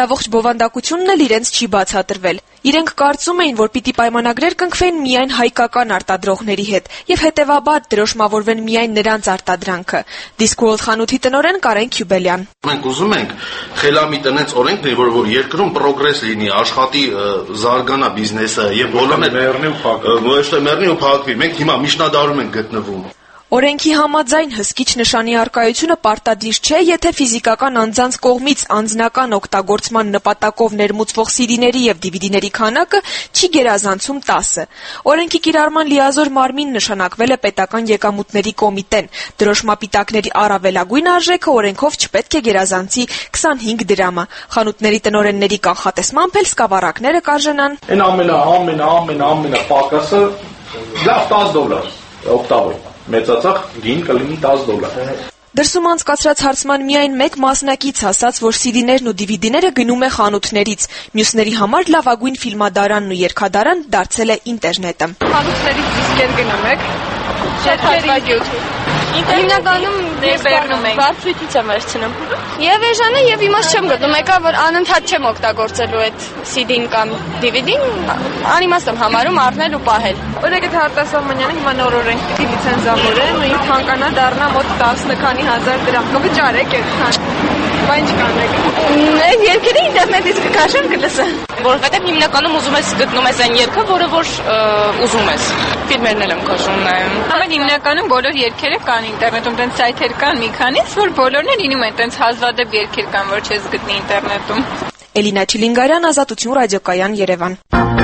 բովանդակությունն էլ իրենց չի բացատրվել։ Իրենք կարծում էին, որ պիտի պայմանագրեր կնքվեն միայն հայկական արտադրողների հետ եւ հետեւաբար դրոշմավորվեն միայն նրանց արտադրանքը։ Discworld խանութի տնօրեն Կարեն Քյուբելյան. Մենք ուզում ենք խելամիտ տնից օրենք լինի, որ երկրում պրոգրես լինի, աշխատի, զարգանա բիզնեսը եւ բոլորը մեռնի ու փակվի։ Մենք հիմա միջնադարում ենք գտնվում։ Օրենքի համաձայն հսկիչ նշանի առկայությունը պարտադիր չէ, եթե ֆիզիկական անձանց կողմից անձնական օգտագործման նպատակով ներմուծվող CD-ների եւ DVD-ների քանակը չի գերազանցում 10-ը։ Օրենքի կիրառման լիազոր մարմին նշանակվել է պետական եկամուտների կոմիտեն։ Դրոշմապիտակների առավելագույն արժեքը օրենքով չպետք է գերազանցի 25 դրամը։ Խանութների տնօրենների կանխատեսմամբ էլ սկավառակները կարժենան ամենա պակասը լավ $10 օկտավոր։ Մեծացած գին կլինի $10։ Դրսում անցկացրած հարցման միայն մեկ մասնակից ասաց, որ CD-ներն ու DVD-ները գնում է խանութներից։ Մյուսների համար լավագույն ֆիլմադարանն ու երգադարան դարձել է ինտերնետը։ Խանութներից դիսկեր գնում եք։ Շատ հաշվագյուտ։ Հիմնականում ներբեռնում ենք։ Բարձրույթից եմ վերցնում։ Եվ էժանը եւ իմաստ չեմ գտնում, եկա որ անընդհատ չեմ օգտագործելու այդ CD-ն կամ DVD-ն, անիմաստ եմ համարում առնել ու պահել։ Օրինակ այդ Արտասահմանյանը հիմա նոր օրենք պիտի լիցենզավորեն ու ինձ թանկանա դառնա մոտ 10 քանի հազար դրամ։ Կվճարեք այդքան։ Բայց ինչ կանեք։ Այդ երգերը ինտերնետից կքաշեմ կլսեմ։ Որովհետեւ հիմնականում ուզում ես գտնում ես այն երգը, որը որ ուզում ես։ Ֆիլմերն եմ քաշում նայում։ Ամեն հիմնականում բոլոր երգերը կան ինտերնետում, տենց սայթեր կան մի քանից, որ բոլորն էլ լինում են տենց հազվադեպ երգեր կան, որ չես գտնի ինտերնետում։ Էլինա Չիլինգարյան, Ազատություն ռադիոկայան, Երևան։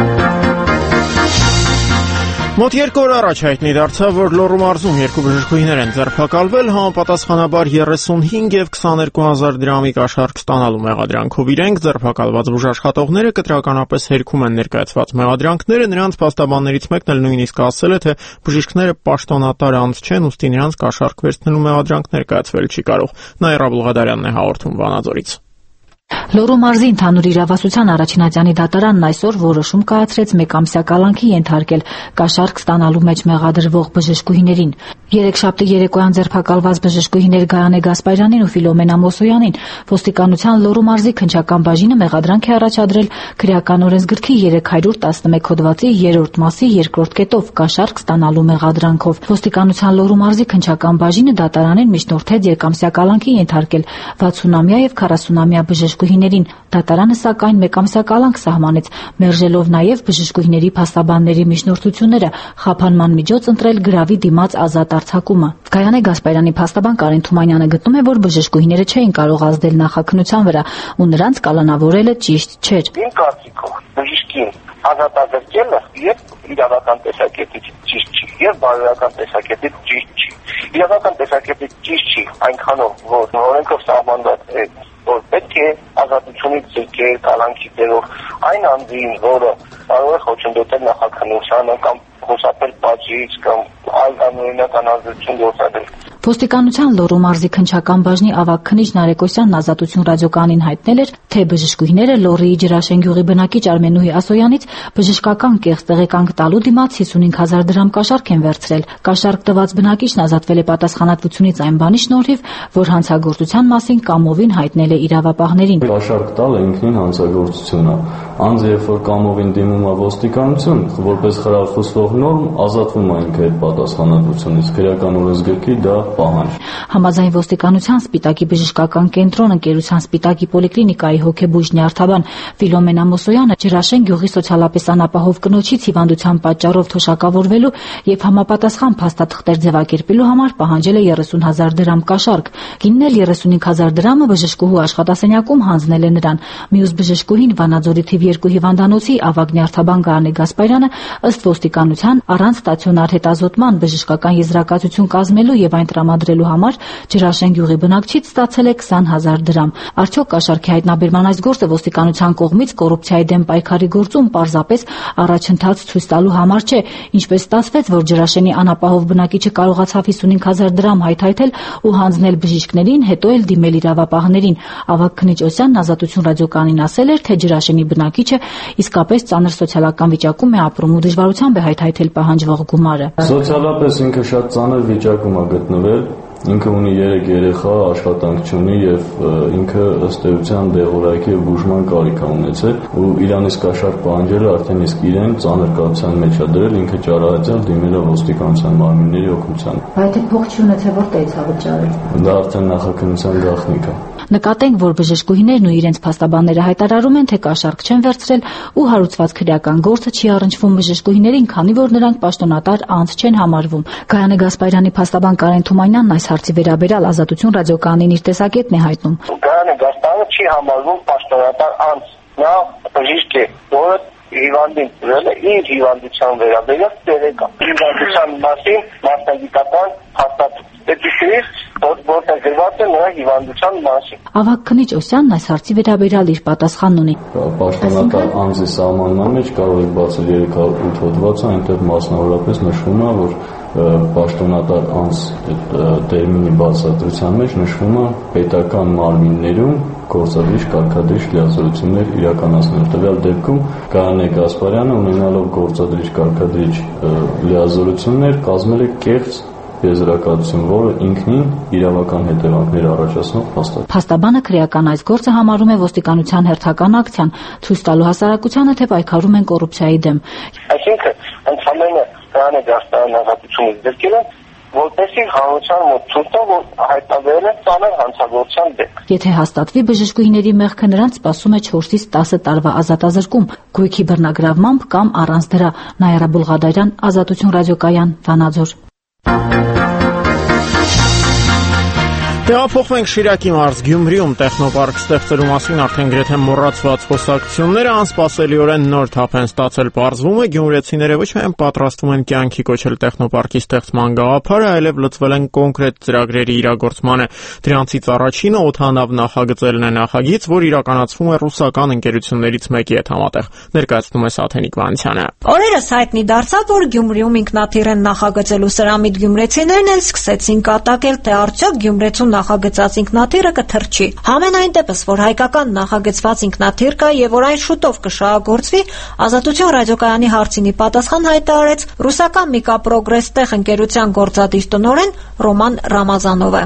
Մոտ 2 օր առաջ հայտնի դարձավ, որ Լոռու մարզում 2 բժշկուհիներ են ձերբակալվել, համապատասխանաբար 35 եւ 22,000 դրամի կաշառք ստանալու մեղադրանքով։ Իրենք ձերբակալված բուժաշխատողները կտրականապես հերքում են ներկայացված մեղադրանքները, նրանց փաստաբաններից մեկն էլ նույնիսկ ասել է, թե բժիշկները պաշտոնատար անձ չեն, ուստի նրանց կաշառք վերցնելու մեղադրանք ներկայացվել չի կարող։ Նաիրա Բուլղադարյանն է հաղորդում Վանաձորից։ Լոռու մարզի ընդհանուր իրավասության առաջինատյանի դատարանն այսօր որոշում կայացրեց մեկամսյա կալանքի ենթարկել կաշառք ստանալու մեջ մեղադրվող բժշկուհիներին։ Երեքշաբթի երեկոյան ձերբակալված բժշկուհիներ Գայանե Գասպարյանին ու Ֆիլոմենա Մոսոյանին ոստիկանության Լոռու մարզի քննչական բաժինը մեղադրանք է առաջադրել քրեական օրենսգրքի 311 հոդվածի 3-րդ մասի 2-րդ կետով կաշառք ստանալու մեղադրանքով։ Ոստիկանության Լոռու մարզի քննչական բաժինը դատարանին միջնորդեց երկամսյա կալանքի ենթարկել 60-ամյա եւ 40-ամյա բժշկուհիներին։ Դատարանը սակայն մեկամսյա կալանք սահմանեց, մերժելով նաև բժշկուհիների փաստաբանների միջնորդությունները խափանման միջոց ընտրել գրավի դիմաց ազատ արձակումը։ Գայանե Գասպարյանի փաստաբան Կարեն Թումանյանը գտնում է, որ բժշկուհիները չէին կարող ազդել նախաքննության վրա ու նրանց կալանավորելը ճիշտ չէր։ Իմ կարծիքով բժշկին ազատագրելը եւ իրավական տեսակետից ճիշտ չի, եւ բարոյական տեսակետից ճիշտ չի։ Իրավական տեսակետից ճիշտ չի այնքանով, որ օրենքով սահմանված է, որ պետք է ազատությունից զրկել կալանքի դերով այն անձին, որը կարող է խոչընդոտել նախաքննությանը կամ խուսափել պատժից կամ այլ անօրինական ազդեցություն գործադրել։ Ոստիկանության Լոռու մարզի քննչական բաժնի ավագ քննիչ Նարեկոսյանն Ազատություն ռադիոկայանին հայտնել էր, թե բժշկուհիները Լոռիի Ջրաշեն գյուղի բնակիչ Արմենուհի Ասոյանից բժշկական կեղծ տեղեկանք տալու դիմաց 55,000 դրամ կաշառք են վերցրել։ Կաշառք տված բնակիչն ազատվել է պատասխանատվությունից այն բանի շնորհիվ, որ հանցագործության մասին կամովին հայտնել է իրավապահներին։ Կաշառք տալը ինքնին հանցագործություն է։ Անձը երբ որ կամովին դիմում է ոստիկանություն, որպես խրախուսվող նորմ ազատվում է ինքը այդ պատասխանատվությունից։ Քրեական օրենսգրքի դա պահանջ։ Համաձայն ոստիկանության Սպիտակի բժշկական կենտրոն ընկերության Սպիտակի պոլիկլինիկայի հոգեբույժ նյարդաբան Ֆիլոմենա Մոսոյանը Ջրաշեն գյուղի սոցիալապես անապահով կնոջից հիվանդության պատճառով թոշակավորվելու եւ համապատասխան փաստաթղթեր ձևակերպելու համար պահանջել է 30,000 դրամ կաշառք։ Կինն էլ 35,000 դրամը բժշկուհու աշխատասենյակում հանձնել է նրան։ Մյուս բժշկուհին Վանաձորի թիվ 2 հիվանդանոցի ավագ նյարդաբան Գայանե Գասպարյանը ըստ ոստիկանության առանց ստացիոնար հետազոտման բժշկական եզրակացություն կազմելու եւ այն տրամադրելու համար Ջրաշեն գյուղի բնակչից ստացել է 20,000 դրամ։ Արդյոք կաշառքի հայտնաբերման այս գործը ոստիկանության կողմից կոռուպցիայի դեմ պայքարի գործում պարզապես առաջընթաց ցույց տալու համար չէ, ինչպես ստացվեց, որ Ջրաշենի անապահով բնակիչը կարողացավ 55,000 դրամ հայթայթել ու հանձնել բժիշկներին, հետո էլ դիմել իրավապահներին։ Ավագ քննիչ Օսյանն Ազատություն ռադիոկայանին ասել էր, թե Ջրաշենի բնակիչը իսկապես ծանր սոցիալական վիճակում է ապրում ու դժվարությամբ է հայթայթել պահանջվող գումարը։ Սոցիալապես ինքը շատ ծանր վիճակում է գտնվել Ինքը ունի 3 երեխա, աշխատանք չունի եւ ինքը ըստ էության դեղորայքի եւ բուժման կարիք է ունեցել ու իրանից կաշառք պահանջելը արդեն իսկ իրեն ծանր կապության մեջ է դրել, ինքը ճարահատել դիմել է ոստիկանության մարմինների օգնության։ Բայց այդ փող չի ունեցել որտեղից է վճարել։ Դա արդեն նախաքննության գաղտնիք է։ Նկատենք, որ բժշկուհիներն ու իրենց փաստաբանները հայտարարում են, թե կաշառք չեն վերցրել ու հարուցված քրեական գործը չի առնչվում բժշկուհիներին, քանի որ նրանք պաշտոնատար անձ չեն համարվում։ Գայանե Գասպարյանի փաստաբան Կարեն Թումանյանն այս հարցի վերաբերյալ Ազատություն ռադիոկայանին իր տեսակետն է հայտնում։ Գայանե Գասպարյանը չի համարվում պաշտոնատար անձ։ Նա բժիշկ է, որը հիվանդին ծրել է իր հիվանդության վերաբերյալ տեղեկան։ Հիվանդության մասին մասնագիտական հաստատություն։ Որտեղ գրված է նրա հիվանդության մասին։ Ավագ քննիչ Օսյանն այս հարցի վերաբերյալ իր պատասխանն ունի։ Պաշտոնատար անձի սահմանման մեջ կարող եք բացել 308 հոդվածը, այնտեղ մասնավորապես նշվում է, որ պաշտոնատար անձ տերմինի բացատրության մեջ նշվում է պետական մարմիններում գործադրիչ կարգադրիչ լիազորություններ իրականացնել։ Տվյալ դեպքում Գայանե Գասպարյանը ունենալով գործադրիչ կարգադրիչ լիազորություններ կազմել է կեղծ եզրակացություն, որը ինքնին իրավական հետևանքներ առաջացնող փաստաթղթ։ Փաստաբանը քրեական այս գործը համարում է ոստիկանության հերթական ակցիան, ցույց տալու հասարակությանը, թե պայքարում են կոռուպցիայի դեմ։ Այսինքն, ընդհանրապես Գայանե Գասպարյանը ազատությունից դրկել է, որպեսզի հանրության մոտ ցույց տա, որ հայտարարել է ծանր հանցագործության դեպք։ Եթե հաստատվի բժշկուհիների մեղքը, նրանց սպասում է 4-ից 10 տարվա ազատազրկում, գույքի բռնագրավմամբ կամ առանց դրա։ Նաիրա Բուլղադարյան, Ազատություն ռադիոկայան, Վանաձոր։ Տեղափոխվենք Շիրակի մարզ Գյումրիում տեխնոպարկ ստեղծելու մասին արդեն գրեթե մոռացված խոսակցությունները անսպասելիորեն նոր թափ են ստացել։ Պարզվում է, գյումրեցիները ոչ միայն պատրաստվում են կյանքի կոչել տեխնոպարկի ստեղծման գաղափարը, այլև լծվել են կոնկրետ ծրագրերի իրագործմանը։ Դրանցից առաջինը օդանավ նախագծելն է, նախագիծ, որ իրականացվում է ռուսական ընկերություններից մեկի հետ համատեղ։ Ներկայացնում է Սաթենիկ Վանցյանը։ Օրերս հայտնի դարձավ, որ Գյումրիում ինքնաթիռ են նախագծելու սրամիտ գյումրեցիներն էլ սկսեցին կատակել, թե արդյոք Գյումրեցու նախագծած ինքնաթիռը կթռչի։ Համենայն դեպս, որ հայկական նախագծված ինքնաթիռ կա եւ որ այն շուտով կշահագործվի, Ազատություն ռադիոկայանի հարցինի պատասխան հայտարարեց ռուսական Միկա Պրոգրես տեխ ընկերության գործադիր տնօրեն Ռոման Ռամազանովը։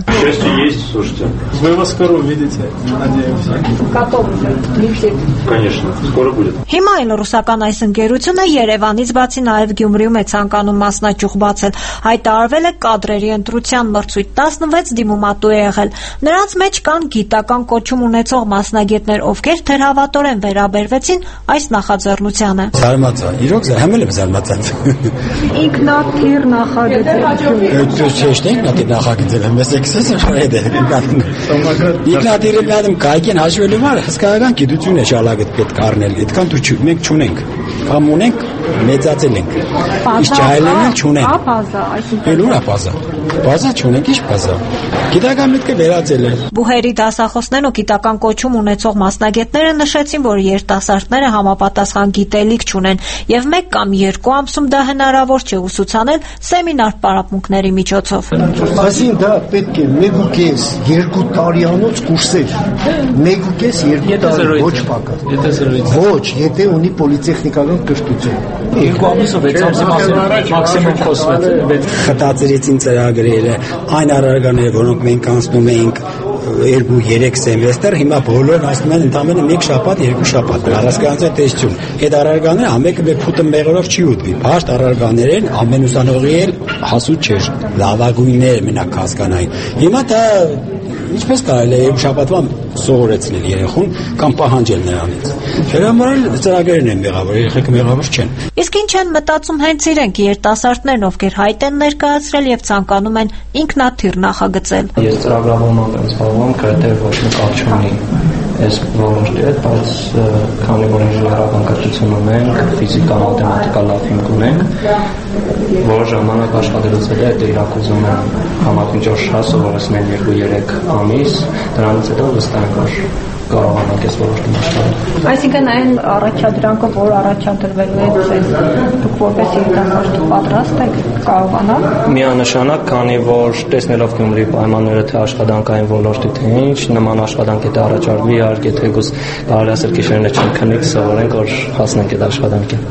Հիմա էլ ռուսական այս ընկերությունը Երևանից բացի նաեւ Գյումրիում է ցանկանում մասնաճյուղ բացել։ Հայտարարվել է կադրերի ընտրության մրցույթ 16 դիմումատու եղել։ Նրանց մեջ կան գիտական կոչում ունեցող մասնագետներ, ովքեր թերհավատորեն վերաբերվեցին այս նախաձեռնությանը։ Զարմացա, իրոք համ եմ զարմացած։ Ինքնաթիռ նախագծել։ Ինքնաթիռ նախագծել եմ, ես շարեդ է։ Ինքնաթիռը միադեմ կայքեն հաշվելու համար հսկայական գիտություն է շալագետ պետք առնել։ Այդքան դու մենք չունենք։ Կամ ունենք, մեծացել ենք։ Իսկ ջահելներն չունենք։ Ապազա, այսինքն։ Էլ ուր ապազա։ Բազա չունենք, ի՞նչ բազա։ Գիտական միտքը վերածել է։ Բուհերի դասախոսներն ու գիտական կոչում ունեցող մասնագետները նշեցին, որ երիտասարդները համապատասխան գիտելիք չունեն եւ 1 կամ 2 ամսում դա հնարավոր չէ ուսուցանել սեմինար պարապմունքների միջոցով։ Այսին դա պետք է 1.5-2 տարիանոց կուրսեր։ 1.5-2 տարի ոչ պակաս։ Ոչ, եթե ունի պոլիտեխնիկական կրթություն։ 2 ամիսով 6 ամսի մաքսիմում խոսվեց։ Խտացրեցին ծրագրերը, այն առարկաները, որոնք մենք անցնում էինք 2-3 սեմեստր, հիմա բոլորն ասում են ընդամենը 1 շաբաթ, 2 շաբաթ։ Առասկանացի տեսություն։ Այդ առարկաները ամենը մեր փուտը մեղրով չի ուտվի։ Բաշտ առարկաներ են, ամեն ուսանողի էլ հասու չէր։ Լավագույնները մենակ հասկանային։ Հիմա դա ինչպես կարելի է շաբաթվա սովորեցնել երեխուն կամ պահանջել նրանից։ Հրամարել ծրագրերն են մեղավոր, երեխեքը մեղավոր չեն։ Իսկ ինչ են մտածում հենց իրենք երիտասարդներն, ովքեր հայտ են ներկայացրել եւ ցանկանում են ինքնաթիռ նախագծել։ Ես ծրագրավորման եմ զբաղվում, կայտեր ոչ մի կապ չունի այս ոլորտի հետ, բայց քանի որ ինժեներական կրթություն ունենք, ֆիզիկա, մաթեմատիկա լավ հիմք ունենք, որոշ ժամանակ աշխատելուց հետո այդ իրակոզում եմ համատիճոր շատ սովորեցնել 2-3 ամիս, դրանից հետո վստահ եմ, որ կարողանանք այս ոլորտին աշխատել։ Այսինքն այն առաջադրանքով, որ առաջադրվելու է դուք որպես երիտասարդ պատրաստ եք կարողանալ։ Միանշանակ, քանի որ տեսնելով Գյումրիի պայմանները, թե աշխատանքային ոլորտի թե ինչ, նման աշխատանք եթե առաջադրվի, իհարկե թեկուզ կարելի ասել գիշերները չքննենք, սովորենք, որ հասնենք այդ աշխատանքին։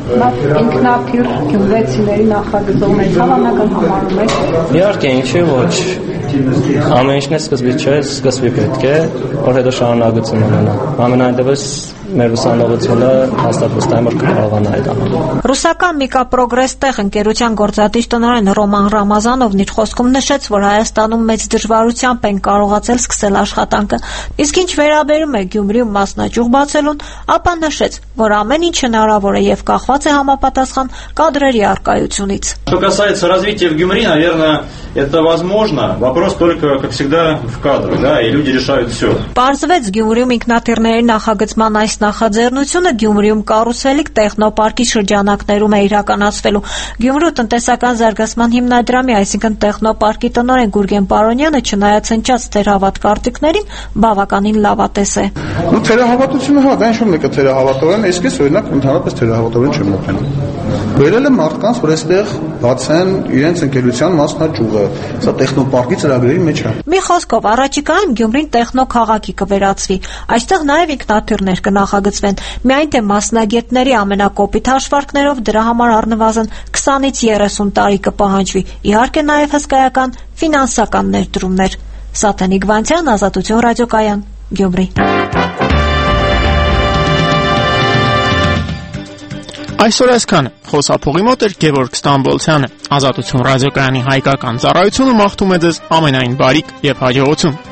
Ինքնաթիռ գյումրեցիների նախագծողն է հավանական համարում եք։ Իհարկե, ինչի՞ ոչ։ Ամեն ինչն է սկզբից չէ, սկսվի պետք է, որ հետո շարունակություն ունենա։ Ամենայն դեպս մեր ուսանողությունը հաստատ վստահ եմ, որ կկարողանա այդ անել։ Ռուսական Միկա Պրոգրես տեղ ընկերության գործադիր տնօրեն Ռոման Ռամազանովն իր խոսքում նշեց, որ Հայաստանում մեծ դժվարությամբ են կարողացել սկսել աշխատանքը, իսկ ինչ վերաբերում է Գյումրիում մասնաճյուղ բացելուն, ապա նշեց, որ ամեն ինչ հնարավոր է եւ կախված է համապատասխան կադրերի առկայությունից։ Что касается развития в Гюмри, наверное, это возможно. Вопрос только, как всегда, в кадрах, да, и люди решают все. Պարզվեց Գյումրիում ինքնաթիռների նախագծման այս նախաձեռնությունը Գյումրիում կառուցվելիք տեխնոպարկի շրջանակներում է իրականացվելու։ Գյումրու տնտեսական զարգացման հիմնադրամի, այսինքն տեխնոպարկի տնօրեն Գուրգեն Պարոնյանը, չնայած հնչած թերահավատ կարտիկներին, բավականին լավատես է։ Թերահավատությունը հա, դա ինչ-որ մեկը թերահավատորեն, այսպես օրինակ ընդհանրապես թերահավատորեն չեմ մոտենում։ Բերել է մարդկանց, որ այստեղ բացեն իրենց ընկերության մասնաճյուղը։ Սա տեխնոպարկի ծրագրերի մեջ է։ Մի խոսքով, առաջիկայում Գյումրին տեխնոքաղաքի կվերածվի։ Այստեղ նաև ինքնաթիռներ կնախագծվեն։ Միայն թե մասնագետների ամենակոպիտ հաշվարկներով դրա համար առնվազն 20-ից 30 տարի կպահանջվի։ Իհարկե նաև հսկայական ֆինանսական ներդրումներ։ Սաթենիկ Վանցյան, Ազատություն ռադիոկայան, Գյումրի։ Այսօր այսքան խոսափողի մոտ էր Գևորգ Ստամբոլցյանը։ Ազատություն ռադիոկայանի հայկական ծառայությունը մաղթում է ձեզ ամենայն բարիք եւ հաջողություն։